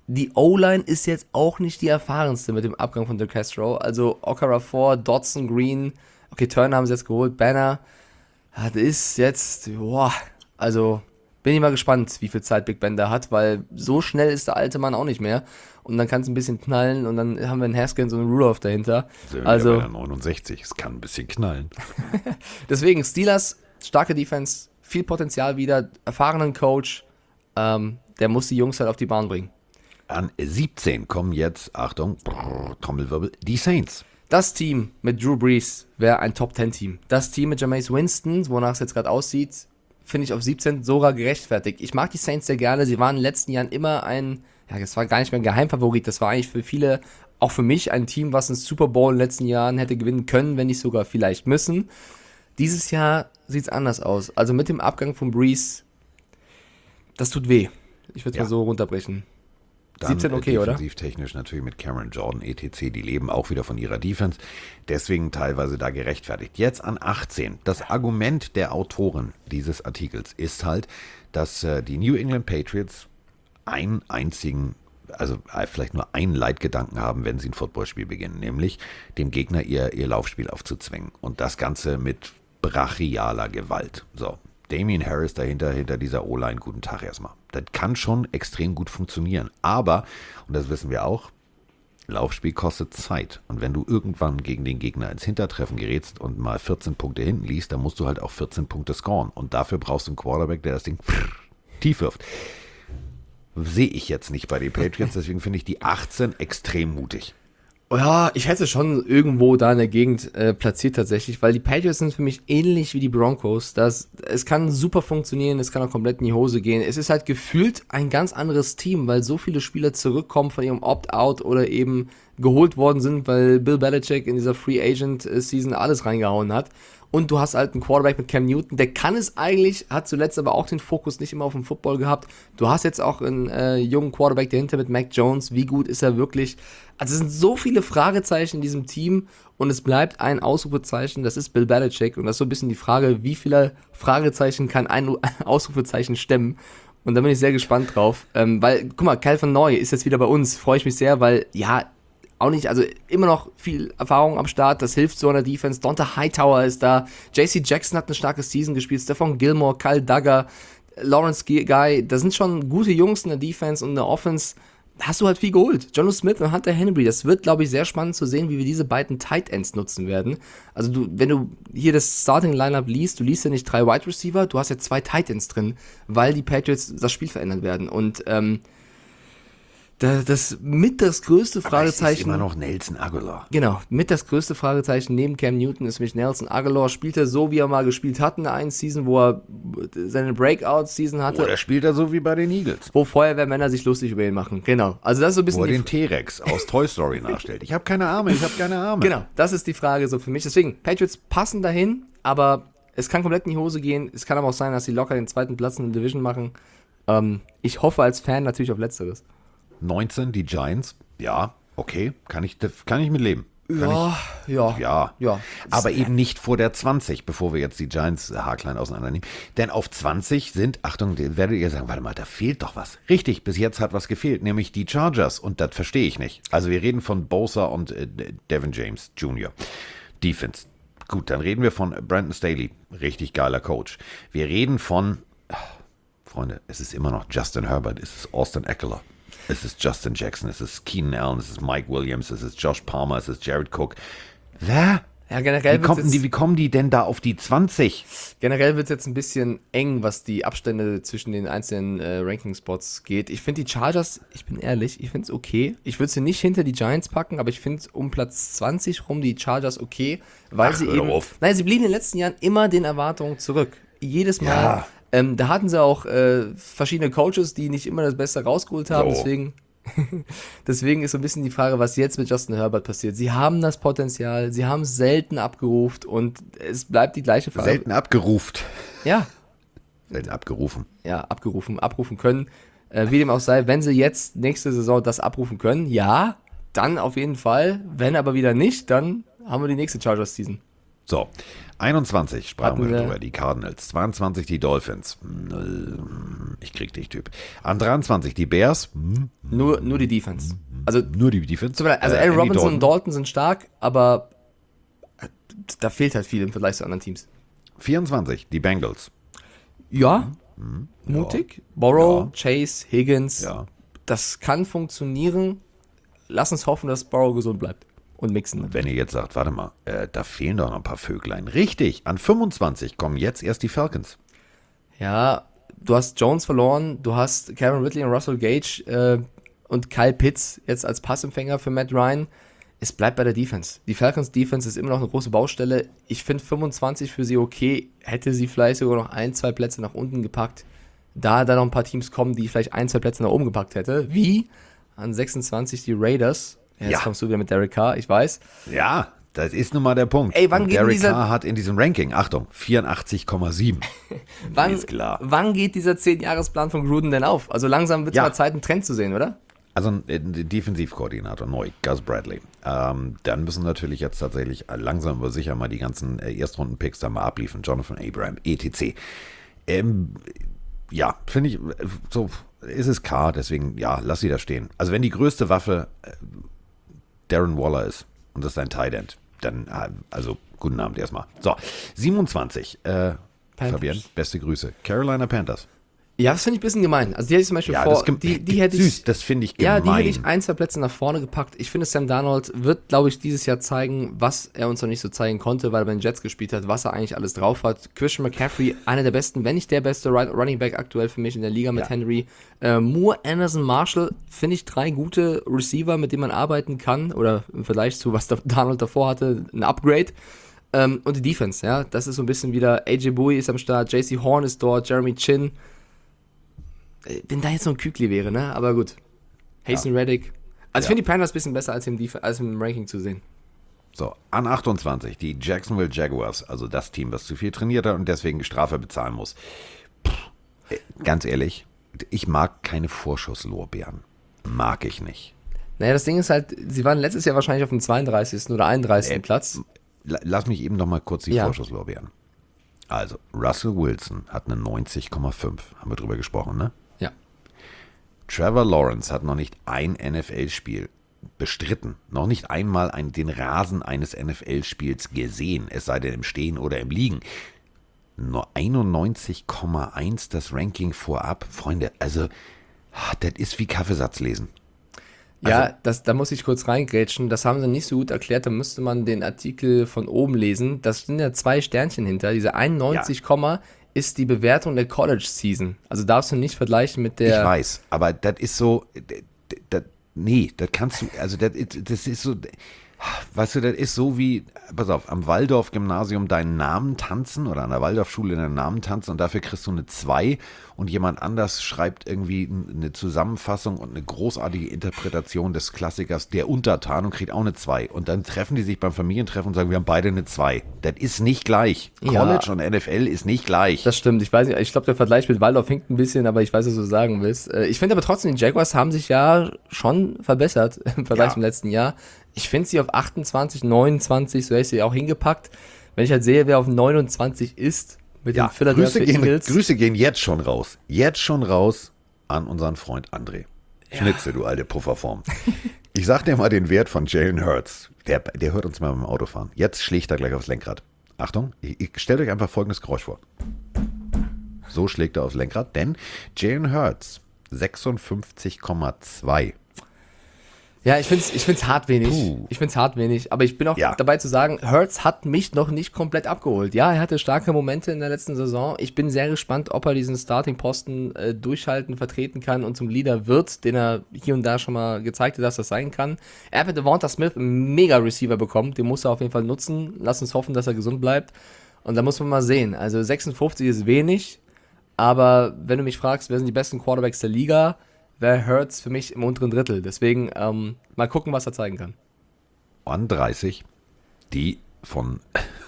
C: die O-Line ist jetzt auch nicht die erfahrenste mit dem Abgang von De Castro. Also Okafor, Dodson, Green, okay, Turner haben sie jetzt geholt, Banner. Das ist jetzt, boah, also bin ich mal gespannt, wie viel Zeit Big Ben da hat, weil so schnell ist der alte Mann auch nicht mehr. Und dann kann es ein bisschen knallen und dann haben wir einen Haskins und einen Rudolph dahinter.
B: Sind wir
C: Also
B: bei der neunundsechzig, es kann ein bisschen knallen.
C: deswegen Steelers, starke Defense, viel Potenzial wieder, erfahrenen Coach, ähm, der muss die Jungs halt auf die Bahn bringen.
B: An siebzehn kommen jetzt, Achtung, brrr, Trommelwirbel, die Saints.
C: Das Team mit Drew Brees wäre ein Top-zehn-Team. Das Team mit Jameis Winston, wonach es jetzt gerade aussieht, finde ich auf siebzehn sogar gerechtfertigt. Ich mag die Saints sehr gerne. Sie waren in den letzten Jahren immer ein, ja, das war gar nicht mehr ein Geheimfavorit. Das war eigentlich für viele, auch für mich, ein Team, was einen Super Bowl in den letzten Jahren hätte gewinnen können, wenn nicht sogar vielleicht müssen. Dieses Jahr sieht es anders aus. Also mit dem Abgang von Brees, das tut weh. Ich würde es
B: Ja.
C: mal so runterbrechen.
B: Dann,
C: siebzehn okay,
B: äh,
C: oder?
B: defensivtechnisch natürlich mit Cameron Jordan, et cetera. Die leben auch wieder von ihrer Defense. Deswegen teilweise da gerechtfertigt. Jetzt an achtzehn. Das Argument der Autoren dieses Artikels ist halt, dass äh, die New England Patriots einen einzigen, also äh, vielleicht nur einen Leitgedanken haben, wenn sie ein Footballspiel beginnen. Nämlich dem Gegner ihr, ihr Laufspiel aufzuzwingen. Und das Ganze mit brachialer Gewalt. So. Damien Harris dahinter, hinter dieser O-Line, guten Tag erstmal. Das kann schon extrem gut funktionieren. Aber, und das wissen wir auch, Laufspiel kostet Zeit. Und wenn du irgendwann gegen den Gegner ins Hintertreffen gerätst und mal vierzehn Punkte hinten liegst, dann musst du halt auch vierzehn Punkte scoren. Und dafür brauchst du einen Quarterback, der das Ding tief wirft. Sehe ich jetzt nicht bei den Patriots, deswegen finde ich die achtzehn extrem mutig.
C: Ja, ich hätte schon irgendwo da in der Gegend äh, platziert tatsächlich, weil die Patriots sind für mich ähnlich wie die Broncos. Das, es kann super funktionieren, es kann auch komplett in die Hose gehen. Es ist halt gefühlt ein ganz anderes Team, weil so viele Spieler zurückkommen von ihrem Opt-out oder eben geholt worden sind, weil Bill Belichick in dieser Free Agent Season alles reingehauen hat. Und du hast halt einen Quarterback mit Cam Newton, der kann es eigentlich, hat zuletzt aber auch den Fokus nicht immer auf den Football gehabt. Du hast jetzt auch einen äh, jungen Quarterback dahinter mit Mac Jones. Wie gut ist er wirklich? Also es sind so viele Fragezeichen in diesem Team und es bleibt ein Ausrufezeichen, das ist Bill Belichick. Und das ist so ein bisschen die Frage, wie viele Fragezeichen kann ein Ausrufezeichen stemmen? Und da bin ich sehr gespannt drauf. Ähm, weil, guck mal, Kyle Van Noy ist jetzt wieder bei uns. Freue ich mich sehr, weil, ja, auch nicht, also immer noch viel Erfahrung am Start, das hilft so einer Defense. Donta Hightower ist da, J C Jackson hat eine starke Season gespielt, Stephon Gilmore, Kyle Duggar, Lawrence Guy, das sind schon gute Jungs in der Defense und in der Offense. Hast du halt viel geholt. Jonnu Smith und Hunter Henry, das wird, glaube ich, sehr spannend zu sehen, wie wir diese beiden Tight Ends nutzen werden. Also du, wenn du hier das Starting Lineup liest, du liest ja nicht drei Wide Receiver, du hast ja zwei Tight Ends drin, weil die Patriots das Spiel verändern werden und ähm, das mit das größte Fragezeichen.
B: Aber es ist immer noch Nelson Aguilar.
C: Genau, mit das größte Fragezeichen neben Cam Newton ist nämlich Nelson Aguilar. Spielt er so, wie er mal gespielt hat in der einen Season, wo er seine Breakout-Season hatte.
B: Oder spielt er so wie bei den Eagles?
C: Wo Feuerwehrmänner sich lustig über ihn machen. Genau. Also das ist so ein bisschen
B: Wo er
C: die
B: den T-Rex aus Toy Story nachstellt. Ich habe keine Arme, ich habe keine Arme.
C: Genau, das ist die Frage so für mich. Deswegen, Patriots passen dahin, aber es kann komplett in die Hose gehen. Es kann aber auch sein, dass sie locker den zweiten Platz in der Division machen. Ähm, ich hoffe als Fan natürlich auf Letzteres.
B: neunzehn, die Giants. Ja, okay, kann ich, kann ich mit leben. Kann
C: Ja, ja,
B: ich, ja.
C: ja.
B: Aber eben nicht vor der zwanzig, bevor wir jetzt die Giants haarklein auseinandernehmen. Denn auf zwanzig sind, Achtung, werdet ihr sagen, warte mal, da fehlt doch was. Richtig, bis jetzt hat was gefehlt, nämlich die Chargers. Und das verstehe ich nicht. Also wir reden von Bosa und äh, Devin James Junior Defense. Gut, dann reden wir von Brandon Staley. Richtig geiler Coach. Wir reden von, ach, Freunde, es ist immer noch Justin Herbert, es ist Austin Eckler. Es ist Justin Jackson, es ist Keenan Allen, es ist Mike Williams, es ist Josh Palmer, es ist Jared Cook. Wer?
C: Ja, generell
B: Wie, kommt denn
C: wird's
B: die,
C: jetzt,
B: wie kommen die denn da auf die zwanzig?
C: generell wird es jetzt ein bisschen eng, was die Abstände zwischen den einzelnen äh, Ranking-Spots geht. Ich finde die Chargers, ich bin ehrlich, ich finde es okay. Ich würde sie nicht hinter die Giants packen, aber ich finde um Platz zwanzig rum die Chargers okay, weil
B: Ach,
C: sie
B: hör
C: eben,
B: auf.
C: nein, sie blieben in den letzten Jahren immer den Erwartungen zurück. Jedes Mal.
B: Ja.
C: Ähm, da hatten sie auch äh, verschiedene Coaches, die nicht immer das Beste rausgeholt haben,
B: So.
C: deswegen... Deswegen ist so ein bisschen die Frage, was jetzt mit Justin Herbert passiert. Sie haben das Potenzial, sie haben es selten abgerufen und es bleibt die gleiche Frage.
B: Selten abgerufen.
C: Ja,
B: Selten abgerufen.
C: ja, abgerufen, abrufen können. Äh, wie dem auch sei, wenn sie jetzt nächste Saison das abrufen können, ja, dann auf jeden Fall. Wenn aber wieder nicht, dann haben wir die nächste Chargers-Season.
B: So, einundzwanzig sprachen
C: Hatten
B: wir
C: wir.
B: drüber, die Cardinals. zweiundzwanzig die Dolphins. Ich krieg dich, Typ. An dreiundzwanzig die Bears.
C: Nur, nur die Defense. Also,
B: Nur die Defense.
C: also
B: Äh,
C: Aaron
B: Andy
C: Robinson und
B: Dalton.
C: Dalton sind stark, aber da fehlt halt viel im Vergleich zu anderen Teams.
B: vierundzwanzig die Bengals.
C: Ja, mutig. Burrow,
B: Ja.
C: Chase, Higgins.
B: Ja.
C: Das kann funktionieren. Lass uns hoffen, dass Burrow gesund bleibt. Und Mixon.
B: Wenn ihr jetzt sagt, warte mal, äh, da fehlen doch noch ein paar Vöglein. Richtig, an fünfundzwanzig kommen jetzt erst die Falcons.
C: Ja, du hast Jones verloren, du hast Karen Ridley und Russell Gage äh, und Kyle Pitts jetzt als Passempfänger für Matt Ryan. Es bleibt bei der Defense. Die Falcons Defense ist immer noch eine große Baustelle. Ich finde fünfundzwanzig für sie okay. Hätte sie vielleicht sogar noch ein, zwei Plätze nach unten gepackt. Da da noch ein paar Teams kommen, die vielleicht ein, zwei Plätze nach oben gepackt hätte. Wie an sechsundzwanzig die Raiders. Jetzt
B: Ja.
C: kommst du wieder mit Derek Carr, ich weiß.
B: Ja, das ist nun mal der Punkt.
C: Ey, wann
B: Und
C: geht
B: Derek
C: dieser-
B: Carr hat in diesem Ranking, Achtung, vierundachtzig Komma sieben.
C: Wann,
B: Ist klar.
C: wann geht dieser zehn-Jahres-Plan von Gruden denn auf? Also langsam wird es
B: Ja.
C: mal Zeit, einen Trend zu sehen, oder?
B: Also ein äh, Defensivkoordinator neu, Gus Bradley. Ähm, dann müssen natürlich jetzt tatsächlich langsam aber sicher mal die ganzen äh, Erstrunden-Picks da mal abliefern. Jonathan Abraham, et cetera. Ähm, ja, finde ich, äh, so ist es Carr, deswegen, ja, lass sie da stehen. Also wenn die größte Waffe äh, Darren Waller ist und das ist ein Tight End, dann, äh, also guten Abend erstmal. So, siebenundzwanzig, äh,
C: Panthers.
B: Fabian, beste Grüße. Carolina Panthers.
C: Ja, das finde ich ein bisschen gemein. Also die hätte ich zum Beispiel
B: Ja,
C: vor,
B: das gem-
C: die, die hätte ich,
B: süß, das finde ich
C: ja,
B: gemein.
C: die hätte ich ein, zwei Plätze nach vorne gepackt. Ich finde, Sam Darnold wird, glaube ich, dieses Jahr zeigen, was er uns noch nicht so zeigen konnte, weil er bei den Jets gespielt hat, was er eigentlich alles drauf hat. Christian McCaffrey, einer der besten, wenn nicht der beste Right- Running Back aktuell für mich in der Liga mit
B: Ja.
C: Henry. Äh, Moore, Anderson, Marshall, finde ich drei gute Receiver, mit denen man arbeiten kann, oder im Vergleich zu was der Darnold davor hatte, ein Upgrade. Ähm, und die Defense, ja, das ist so ein bisschen wieder, A J Bowie ist am Start, J C Horn ist dort, Jeremy Chin. Wenn da jetzt so ein Kükli wäre, ne? Aber gut. Hasten Reddick. Also ich finde die Panthers ein bisschen besser als im, Def- als im Ranking zu sehen.
B: So, an achtundzwanzig, die Jacksonville Jaguars, also das Team, was zu viel trainiert hat und deswegen Strafe bezahlen muss. Puh, äh, ganz ehrlich, ich mag keine Vorschusslorbeeren. Mag ich nicht.
C: Naja, das Ding ist halt, sie waren letztes Jahr wahrscheinlich auf dem zweiunddreißigsten oder einunddreißigsten
B: Äh,
C: Platz.
B: La- Lass mich eben noch mal kurz die
C: Ja.
B: Vorschusslorbeeren. Also, Russell Wilson hat eine neunzig Komma fünf. Haben wir drüber gesprochen, ne?
C: Ja.
B: Trevor Lawrence hat noch nicht ein N F L-Spiel bestritten. Noch nicht einmal ein, den Rasen eines N F L-Spiels gesehen, es sei denn im Stehen oder im Liegen. Nur einundneunzig Komma eins das Ranking vorab. Freunde, also, ah, das ist wie Kaffeesatz lesen.
C: Ja, das, da muss ich kurz reingrätschen. Das haben sie nicht so gut erklärt. Da müsste man den Artikel von oben lesen. Da sind ja zwei Sternchen hinter. Diese einundneunzig,
B: Ja.
C: ist die Bewertung der College-Season. Also darfst du nicht vergleichen mit
B: Ich
C: der...
B: weiß, aber das ist so, d- d- das, nee, das kannst du, also das, ist- das ist so, weißt du, das ist so wie, pass auf, am Waldorf-Gymnasium deinen Namen tanzen oder an der Waldorfschule deinen Namen tanzen und dafür kriegst du eine zwei und jemand anders schreibt irgendwie eine Zusammenfassung und eine großartige Interpretation des Klassikers Der Untertan und kriegt auch eine zwei und dann treffen die sich beim Familientreffen und sagen, wir haben beide eine zwei. Das ist nicht gleich.
C: Ja.
B: College und N F L ist nicht gleich.
C: Das stimmt, ich weiß nicht, ich glaube, der Vergleich mit Waldorf hinkt ein bisschen, aber ich weiß, was du sagen willst. Äh, Ich finde aber trotzdem, die Jaguars haben sich ja schon verbessert im Vergleich
B: Ja.
C: zum letzten Jahr. Ich finde sie auf achtundzwanzig, neunundzwanzig, so hätte ich sie auch hingepackt. Wenn ich halt sehe, wer auf neunundzwanzig ist, mit
B: Ja,
C: den Philadelphia
B: Grüße gehen,
C: Eagles.
B: Grüße gehen jetzt schon raus. Jetzt schon raus an unseren Freund André. Schnitze, du alte Pufferform. Ich sag dir mal den Wert von Jalen Hurts. Der, der hört uns mal beim Autofahren. Jetzt schlägt er gleich aufs Lenkrad. Achtung, ich, ich stellt euch einfach folgendes Geräusch vor. So schlägt er aufs Lenkrad, denn Jalen Hurts sechsundfünfzig Komma zwei.
C: Ja, ich finde es ich find's hart wenig.
B: Puh.
C: Ich finde es hart wenig. Aber ich bin auch
B: Ja.
C: dabei zu sagen, Hurts hat mich noch nicht komplett abgeholt. Ja, er hatte starke Momente in der letzten Saison. Ich bin sehr gespannt, ob er diesen Starting-Posten äh, durchhalten, vertreten kann und zum Leader wird, den er hier und da schon mal gezeigt hat, dass das sein kann. Er hat mit Devonta Smith einen Mega-Receiver bekommen. Den muss er auf jeden Fall nutzen. Lass uns hoffen, dass er gesund bleibt. Und da muss man mal sehen. Also sechsundfünfzig ist wenig. Aber wenn du mich fragst, wer sind die besten Quarterbacks der Liga, wäre Hurts für mich im unteren Drittel. Deswegen ähm, mal gucken, was er zeigen kann.
B: An dreißig, die von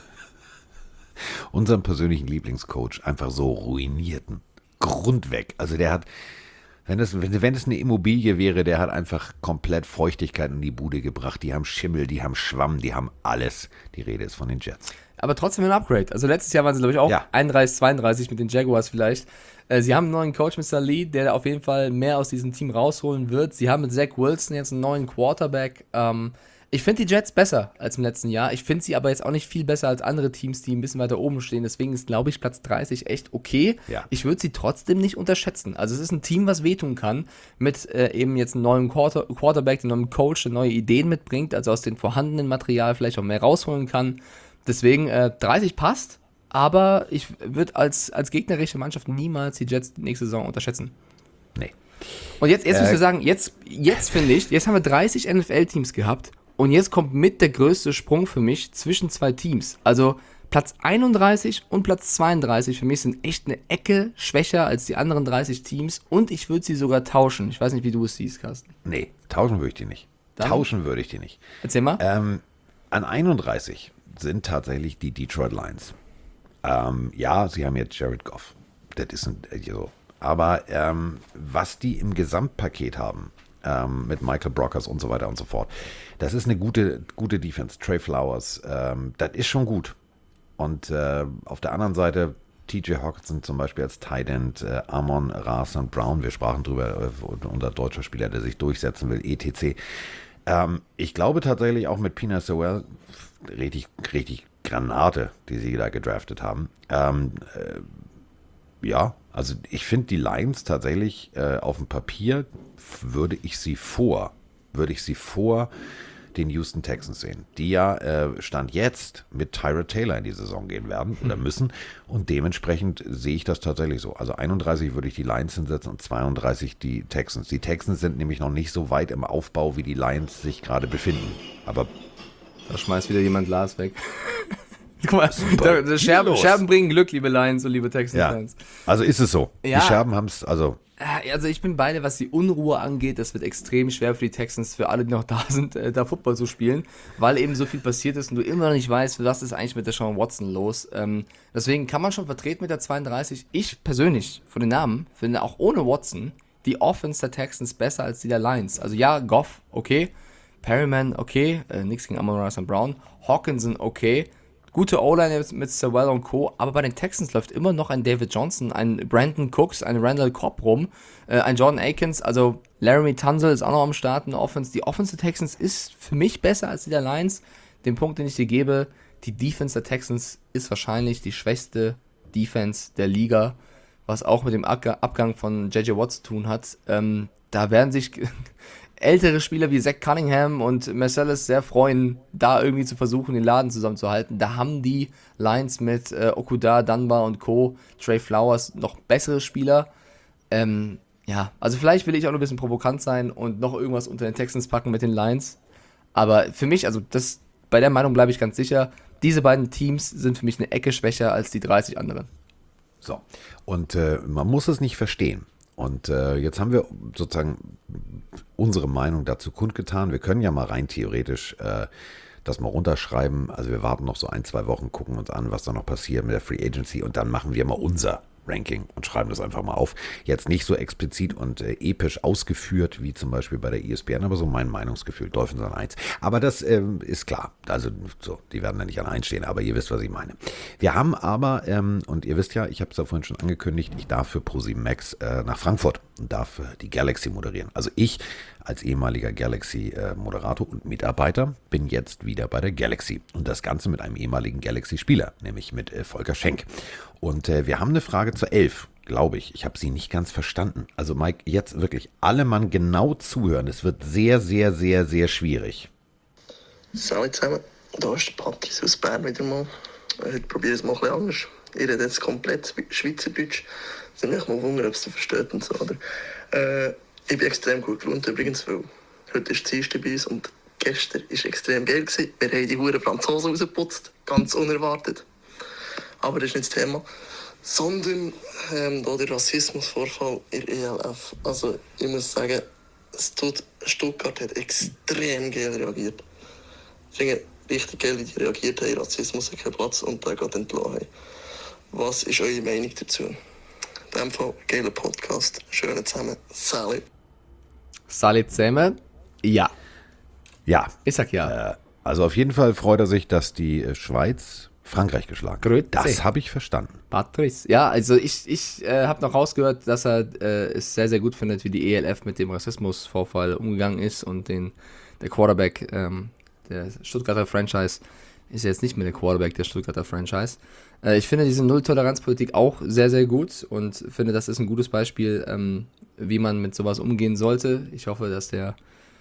B: unserem persönlichen Lieblingscoach einfach so ruinierten. Grundweg. Also der hat, wenn es, wenn, wenn es eine Immobilie wäre, der hat einfach komplett Feuchtigkeit in die Bude gebracht. Die haben Schimmel, die haben Schwamm, die haben alles. Die Rede ist von den Jets.
C: aber trotzdem ein Upgrade. Also letztes Jahr waren sie, glaube ich, auch
B: Ja.
C: einunddreißig, zweiunddreißig mit den Jaguars vielleicht. Äh, sie haben einen neuen Coach, Mister Lee, der auf jeden Fall mehr aus diesem Team rausholen wird. Sie haben mit Zach Wilson jetzt einen neuen Quarterback. Ähm, ich finde die Jets besser als im letzten Jahr. Ich finde sie aber jetzt auch nicht viel besser als andere Teams, die ein bisschen weiter oben stehen. Deswegen ist, glaube ich, Platz dreißig echt okay.
B: Ja.
C: Ich würde sie trotzdem nicht unterschätzen. Also es ist ein Team, was wehtun kann, mit äh, eben jetzt einem neuen Quarter Quarterback, einem neuen Coach, der neue Ideen mitbringt, also aus dem vorhandenen Material vielleicht auch mehr rausholen kann. Deswegen äh, dreißig passt, aber ich würde als, als gegnerische Mannschaft niemals die Jets nächste Saison unterschätzen.
B: Nee.
C: Und jetzt, jetzt
B: Äh,
C: müssen wir sagen, jetzt, jetzt finde ich, jetzt haben wir dreißig N F L-Teams gehabt und jetzt kommt mit der größte Sprung für mich zwischen zwei Teams. Also Platz einunddreißig und Platz zweiunddreißig für mich sind echt eine Ecke schwächer als die anderen dreißig Teams und ich würde sie sogar tauschen. Ich weiß nicht, wie du es siehst, Carsten.
B: Nee, tauschen würde ich die nicht.
C: Dann?
B: Tauschen würde ich die nicht.
C: Erzähl mal.
B: Ähm, an einunddreißig sind tatsächlich die Detroit Lions. Ähm, ja, sie haben jetzt Jared Goff. Das ist ein, äh, so. Aber ähm, was die im Gesamtpaket haben, ähm, mit Michael Brockers und so weiter und so fort, das ist eine gute, gute Defense. Trey Flowers, ähm, das ist schon gut. Und äh, auf der anderen Seite T J Hawkinson zum Beispiel als Tight End, äh, Amon Ra Sankt Brown, wir sprachen drüber, äh, unser deutscher Spieler, der sich durchsetzen will, et cetera. Ähm, ich glaube tatsächlich auch mit Pina Sewell, richtig, richtig Granate, die sie da gedraftet haben. Ähm, äh, ja, also ich finde die Lions tatsächlich äh, auf dem Papier würde ich sie vor, würde ich sie vor den Houston Texans sehen, die ja äh, Stand jetzt mit Tyrod Taylor in die Saison gehen werden oder müssen und dementsprechend sehe ich das tatsächlich so. Also einunddreißig würde ich die Lions hinsetzen und zweiunddreißig die Texans. Die Texans sind nämlich noch nicht so weit im Aufbau, wie die Lions sich gerade befinden. Aber
C: Da schmeißt wieder jemand Glas weg. Guck mal, da, da Scherben, Scherben bringen Glück, liebe Lions und liebe
B: ja,
C: Texans-Fans.
B: also ist es so.
C: Ja.
B: Die Scherben haben es, also
C: Äh, Also ich bin beide, was die Unruhe angeht, das wird extrem schwer für die Texans, für alle, die noch da sind, äh, da Football zu spielen, weil eben so viel passiert ist und du immer noch nicht weißt, was ist eigentlich mit der Sean Watson los. Ähm, deswegen kann man schon vertreten mit der zweiunddreißig. Ich persönlich, von den Namen, finde auch ohne Watson die Offense der Texans besser als die der Lions. Also ja, Goff, okay, Perryman, okay, äh, nichts gegen Amon-Ra Saint Brown, Hawkinson, okay, gute O-Line mit Sewell und Co., aber bei den Texans läuft immer noch ein David Johnson, ein Brandon Cooks, ein Randall Cobb rum, äh, ein Jordan Akins, also Laramie Tunsil ist auch noch am Start in der Offense. Die Offense der Texans ist für mich besser als die der Lions. Den Punkt, den ich dir gebe, die Defense der Texans ist wahrscheinlich die schwächste Defense der Liga, was auch mit dem Abgang von J J Watt zu tun hat. Ähm, da werden sich ältere Spieler wie Zach Cunningham und Marcellus sehr freuen, da irgendwie zu versuchen, den Laden zusammenzuhalten. Da haben die Lions mit äh, Okuda, Dunbar und Co., Trey Flowers noch bessere Spieler. Ähm, ja, also vielleicht will ich auch noch ein bisschen provokant sein und noch irgendwas unter den Texans packen mit den Lions. Aber für mich, also das, bei der Meinung bleibe ich ganz sicher, diese beiden Teams sind für mich eine Ecke schwächer als die dreißig anderen.
B: so. Und äh, man muss es nicht verstehen. Und äh, jetzt haben wir sozusagen unsere Meinung dazu kundgetan. Wir können ja mal rein theoretisch äh, das mal runterschreiben. Also wir warten noch so ein, zwei Wochen, gucken uns an, was da noch passiert mit der Free Agency und dann machen wir mal unser Ranking und schreiben das einfach mal auf. Jetzt nicht so explizit und äh, episch ausgeführt, wie zum Beispiel bei der E S P N, aber so mein Meinungsgefühl, Dolphins an eins. Aber das ähm, ist klar. Also so, die werden da nicht an eins stehen, aber ihr wisst, was ich meine. Wir haben aber, ähm, und ihr wisst ja, ich habe es ja vorhin schon angekündigt, ich darf für ProSieben Max äh, nach Frankfurt und darf äh, die Galaxy moderieren. Also ich als ehemaliger Galaxy-Moderator und Mitarbeiter bin jetzt wieder bei der Galaxy. Und das Ganze mit einem ehemaligen Galaxy-Spieler, nämlich mit äh, Volker Schenk. Und äh, wir haben eine Frage zur elf, glaube ich. Ich habe sie nicht ganz verstanden. Also Mike, jetzt wirklich alle Mann genau zuhören. Es wird sehr, sehr, sehr, sehr schwierig.
H: Salut zusammen, da ist Patrice aus Bern wieder mal. Heute probiere ich es mal ein bisschen anders. Ich rede jetzt komplett Schweizerdeutsch. Es ist mich mal wundern, ob es ihr versteht und so, oder? Äh, ich bin extrem gut gelohnt übrigens, weil heute ist Dienstag bei uns und gestern war extrem geil gewesen. Wir haben die Huren Franzosen rausgeputzt, ganz unerwartet. Aber das ist nicht das Thema. Sondern ähm, da der Rassismusvorfall in der E L F. Also ich muss sagen, es tut, Stuttgart hat extrem geil reagiert. Ich finde richtig geil, wie die reagiert haben. Rassismus hat keinen Platz und da geht entlassen haben. Was ist eure Meinung dazu? In diesem Fall, geiler Podcast. Schönen zusammen. Salut.
C: Salut zusammen. Ja.
B: Ja.
C: Ich sag ja.
B: Äh, also auf jeden Fall freut er sich, dass die äh, Schweiz Frankreich geschlagen.
C: Grüezi.
B: Das habe ich verstanden.
C: Patrice. Ja, also ich, ich äh, habe noch rausgehört, dass er äh, es sehr, sehr gut findet, wie die E L F mit dem Rassismusvorfall umgegangen ist und den, der Quarterback ähm, der Stuttgarter Franchise ist jetzt nicht mehr der Quarterback der Stuttgarter Franchise. Äh, ich finde diese Null-Toleranz-Politik auch sehr, sehr gut und finde, das ist ein gutes Beispiel, ähm, wie man mit sowas umgehen sollte. Ich hoffe, dass der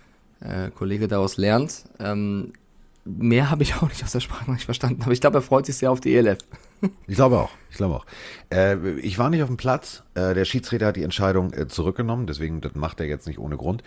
C: äh, Kollege daraus lernt. Ähm, mehr habe ich auch nicht aus der Sprache noch nicht verstanden, aber ich glaube, er freut sich sehr auf die E L F.
B: Ich glaube auch, ich glaube auch. Äh, ich war nicht auf dem Platz, äh, der Schiedsrichter hat die Entscheidung äh, zurückgenommen, deswegen das macht er jetzt nicht ohne Grund.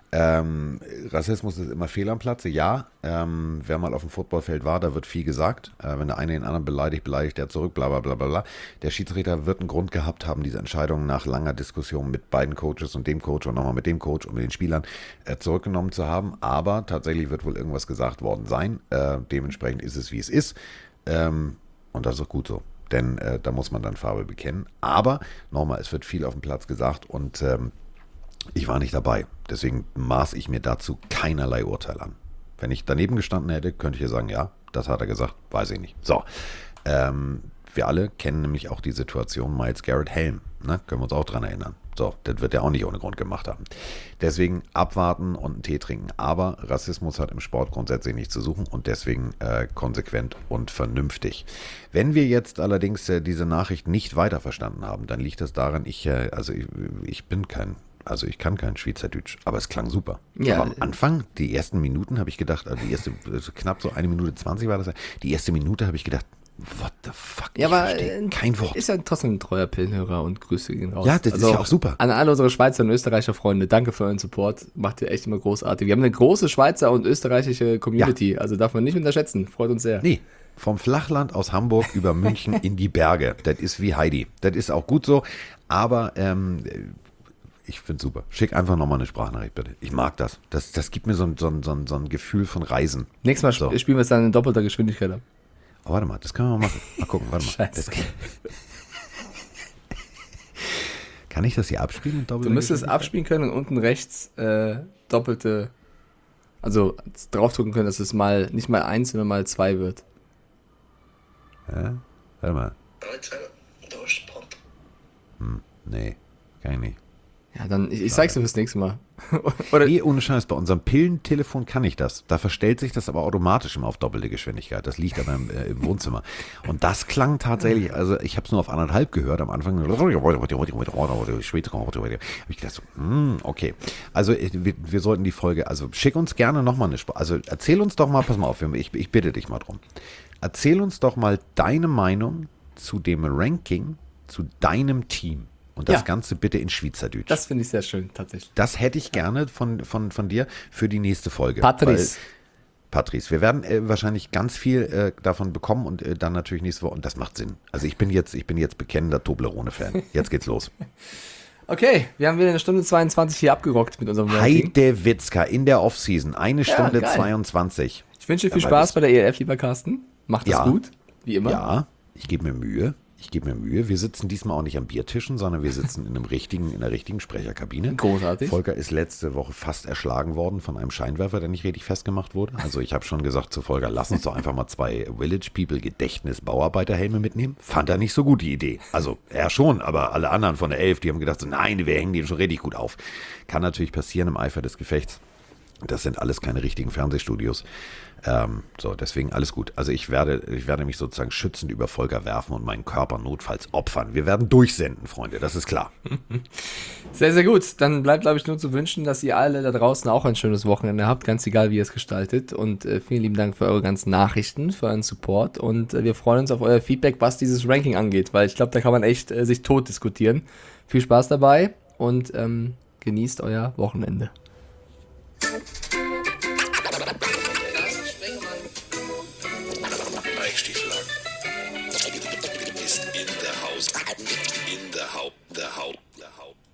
B: Ähm, Rassismus ist immer fehl am Platze, ja. Ähm, wer mal auf dem Footballfeld war, da wird viel gesagt. Äh, wenn der eine den anderen beleidigt, beleidigt der zurück, bla bla bla bla bla. Der Schiedsrichter wird einen Grund gehabt haben, diese Entscheidung nach langer Diskussion mit beiden Coaches und dem Coach und nochmal mit dem Coach und mit den Spielern äh, zurückgenommen zu haben. Aber tatsächlich wird wohl irgendwas gesagt worden sein. Äh, dementsprechend ist es, wie es ist. Ähm, und das ist auch gut so. Denn äh, da muss man dann Farbe bekennen. Aber nochmal, es wird viel auf dem Platz gesagt und ähm, ich war nicht dabei, deswegen maß ich mir dazu keinerlei Urteil an. Wenn ich daneben gestanden hätte, könnte ich ja sagen, ja, das hat er gesagt, weiß ich nicht. So, ähm, wir alle kennen nämlich auch die Situation Myles Garrett Helm, ne? Können wir uns auch dran erinnern. So, das wird er auch nicht ohne Grund gemacht haben. Deswegen abwarten und einen Tee trinken. Aber Rassismus hat im Sport grundsätzlich nichts zu suchen und deswegen äh, konsequent und vernünftig. Wenn wir jetzt allerdings äh, diese Nachricht nicht weiter verstanden haben, dann liegt das daran, ich, äh, also ich, ich bin kein Also ich kann kein Schweizerdeutsch, aber es klang super.
C: Ja.
B: Aber am Anfang, die ersten Minuten habe ich gedacht, also die erste, also knapp so eine Minute zwanzig war das, die erste Minute habe ich gedacht, what the fuck,
C: Ja,
B: ich
C: aber
B: verstehe
C: äh,
B: kein Wort.
C: ist ja trotzdem ein treuer Pillenhörer und Grüße gehen raus.
B: Ja, das ist ja auch super.
C: An alle unsere Schweizer und Österreicher Freunde, danke für euren Support. Macht ihr echt immer großartig. Wir haben eine große Schweizer und österreichische Community, also darf man nicht unterschätzen. Freut uns sehr.
B: Nee, vom Flachland aus Hamburg über München in die Berge. Das ist wie Heidi. Das ist auch gut so, aber ähm, ich finde es super. Schick einfach nochmal eine Sprachnachricht, bitte. Ich mag das. Das, das gibt mir so ein, so, ein, so, ein, so ein Gefühl von Reisen.
C: Nächstes Mal
B: So.
C: spielen wir es dann in doppelter Geschwindigkeit ab.
B: Oh, warte mal, das können wir mal machen. Mal gucken, warte mal.
C: Scheiße.
B: Das geht. Kann ich das hier abspielen? In
C: Du
B: doppelter
C: müsstest
B: Geschwindigkeit?
C: abspielen können und unten rechts äh, doppelte, also draufdrücken können, dass es mal nicht mal eins, sondern mal zwei wird.
B: Ja? Warte mal.
H: Hallo zusammen, da ist der Pop.
B: Hm, nee, kann ich nicht.
C: Ja, dann, ich, ich zeig's dir fürs nächste Mal. Oder,
B: Nee, ohne Scheiß, bei unserem Pillentelefon kann ich das. Da verstellt sich das aber automatisch immer auf doppelte Geschwindigkeit. Das liegt aber im, äh, im Wohnzimmer. Und das klang tatsächlich, also ich habe es nur auf anderthalb gehört am Anfang. Habe ich gedacht, so, hm, okay. Also äh, wir, wir sollten die Folge, also schick uns gerne nochmal eine Sprache. Also erzähl uns doch mal, pass mal auf, ich, ich bitte dich mal drum. Erzähl uns doch mal deine Meinung zu dem Ranking, zu deinem Team. Und das
C: Ja.
B: Ganze bitte in Schweizerdeutsch.
C: das finde ich sehr schön, tatsächlich.
B: Das hätte ich gerne von, von, von dir für die nächste Folge.
C: Patrice.
B: Weil, Patrice, wir werden äh, wahrscheinlich ganz viel äh, davon bekommen und äh, dann natürlich nächste Woche. Und das macht Sinn. Also ich bin jetzt, ich bin jetzt bekennender Toblerone-Fan. Jetzt geht's los.
C: Okay, wir haben wieder eine Stunde zweiundzwanzig hier abgerockt mit unserem Ranking.
B: Heide Witzka in der Offseason. Eine Stunde
C: geil.
B: zweiundzwanzig.
C: Ich wünsche dir viel
B: Ja,
C: Spaß
B: weil
C: bei der E L F, lieber Carsten. Macht das
B: Ja.
C: gut, wie immer.
B: Ja, ich gebe mir Mühe. Ich gebe mir Mühe. Wir sitzen diesmal auch nicht am Biertischen, sondern wir sitzen in einem richtigen, in der richtigen Sprecherkabine.
C: Großartig.
B: Volker ist letzte Woche fast erschlagen worden von einem Scheinwerfer, der nicht richtig festgemacht wurde. Also ich habe schon gesagt zu Volker, lass uns doch einfach mal zwei Village People Gedächtnis Bauarbeiterhelme mitnehmen. Fand er nicht so gut, die Idee. Also er schon, aber alle anderen von der Elf, die haben gedacht, so, nein, wir hängen die schon richtig gut auf. Kann natürlich passieren im Eifer des Gefechts. Das sind alles keine richtigen Fernsehstudios. Ähm, so, deswegen alles gut. Also ich werde, ich werde mich sozusagen schützend über Volker werfen und meinen Körper notfalls opfern. Wir werden durchsenden, Freunde, das ist klar.
C: Sehr, sehr gut. Dann bleibt, glaube ich, nur zu wünschen, dass ihr alle da draußen auch ein schönes Wochenende habt, ganz egal, wie ihr es gestaltet. Und äh, vielen lieben Dank für eure ganzen Nachrichten, für euren Support. Und äh, wir freuen uns auf euer Feedback, was dieses Ranking angeht, weil ich glaube, da kann man echt äh, sich tot diskutieren. Viel Spaß dabei und ähm, genießt euer Wochenende.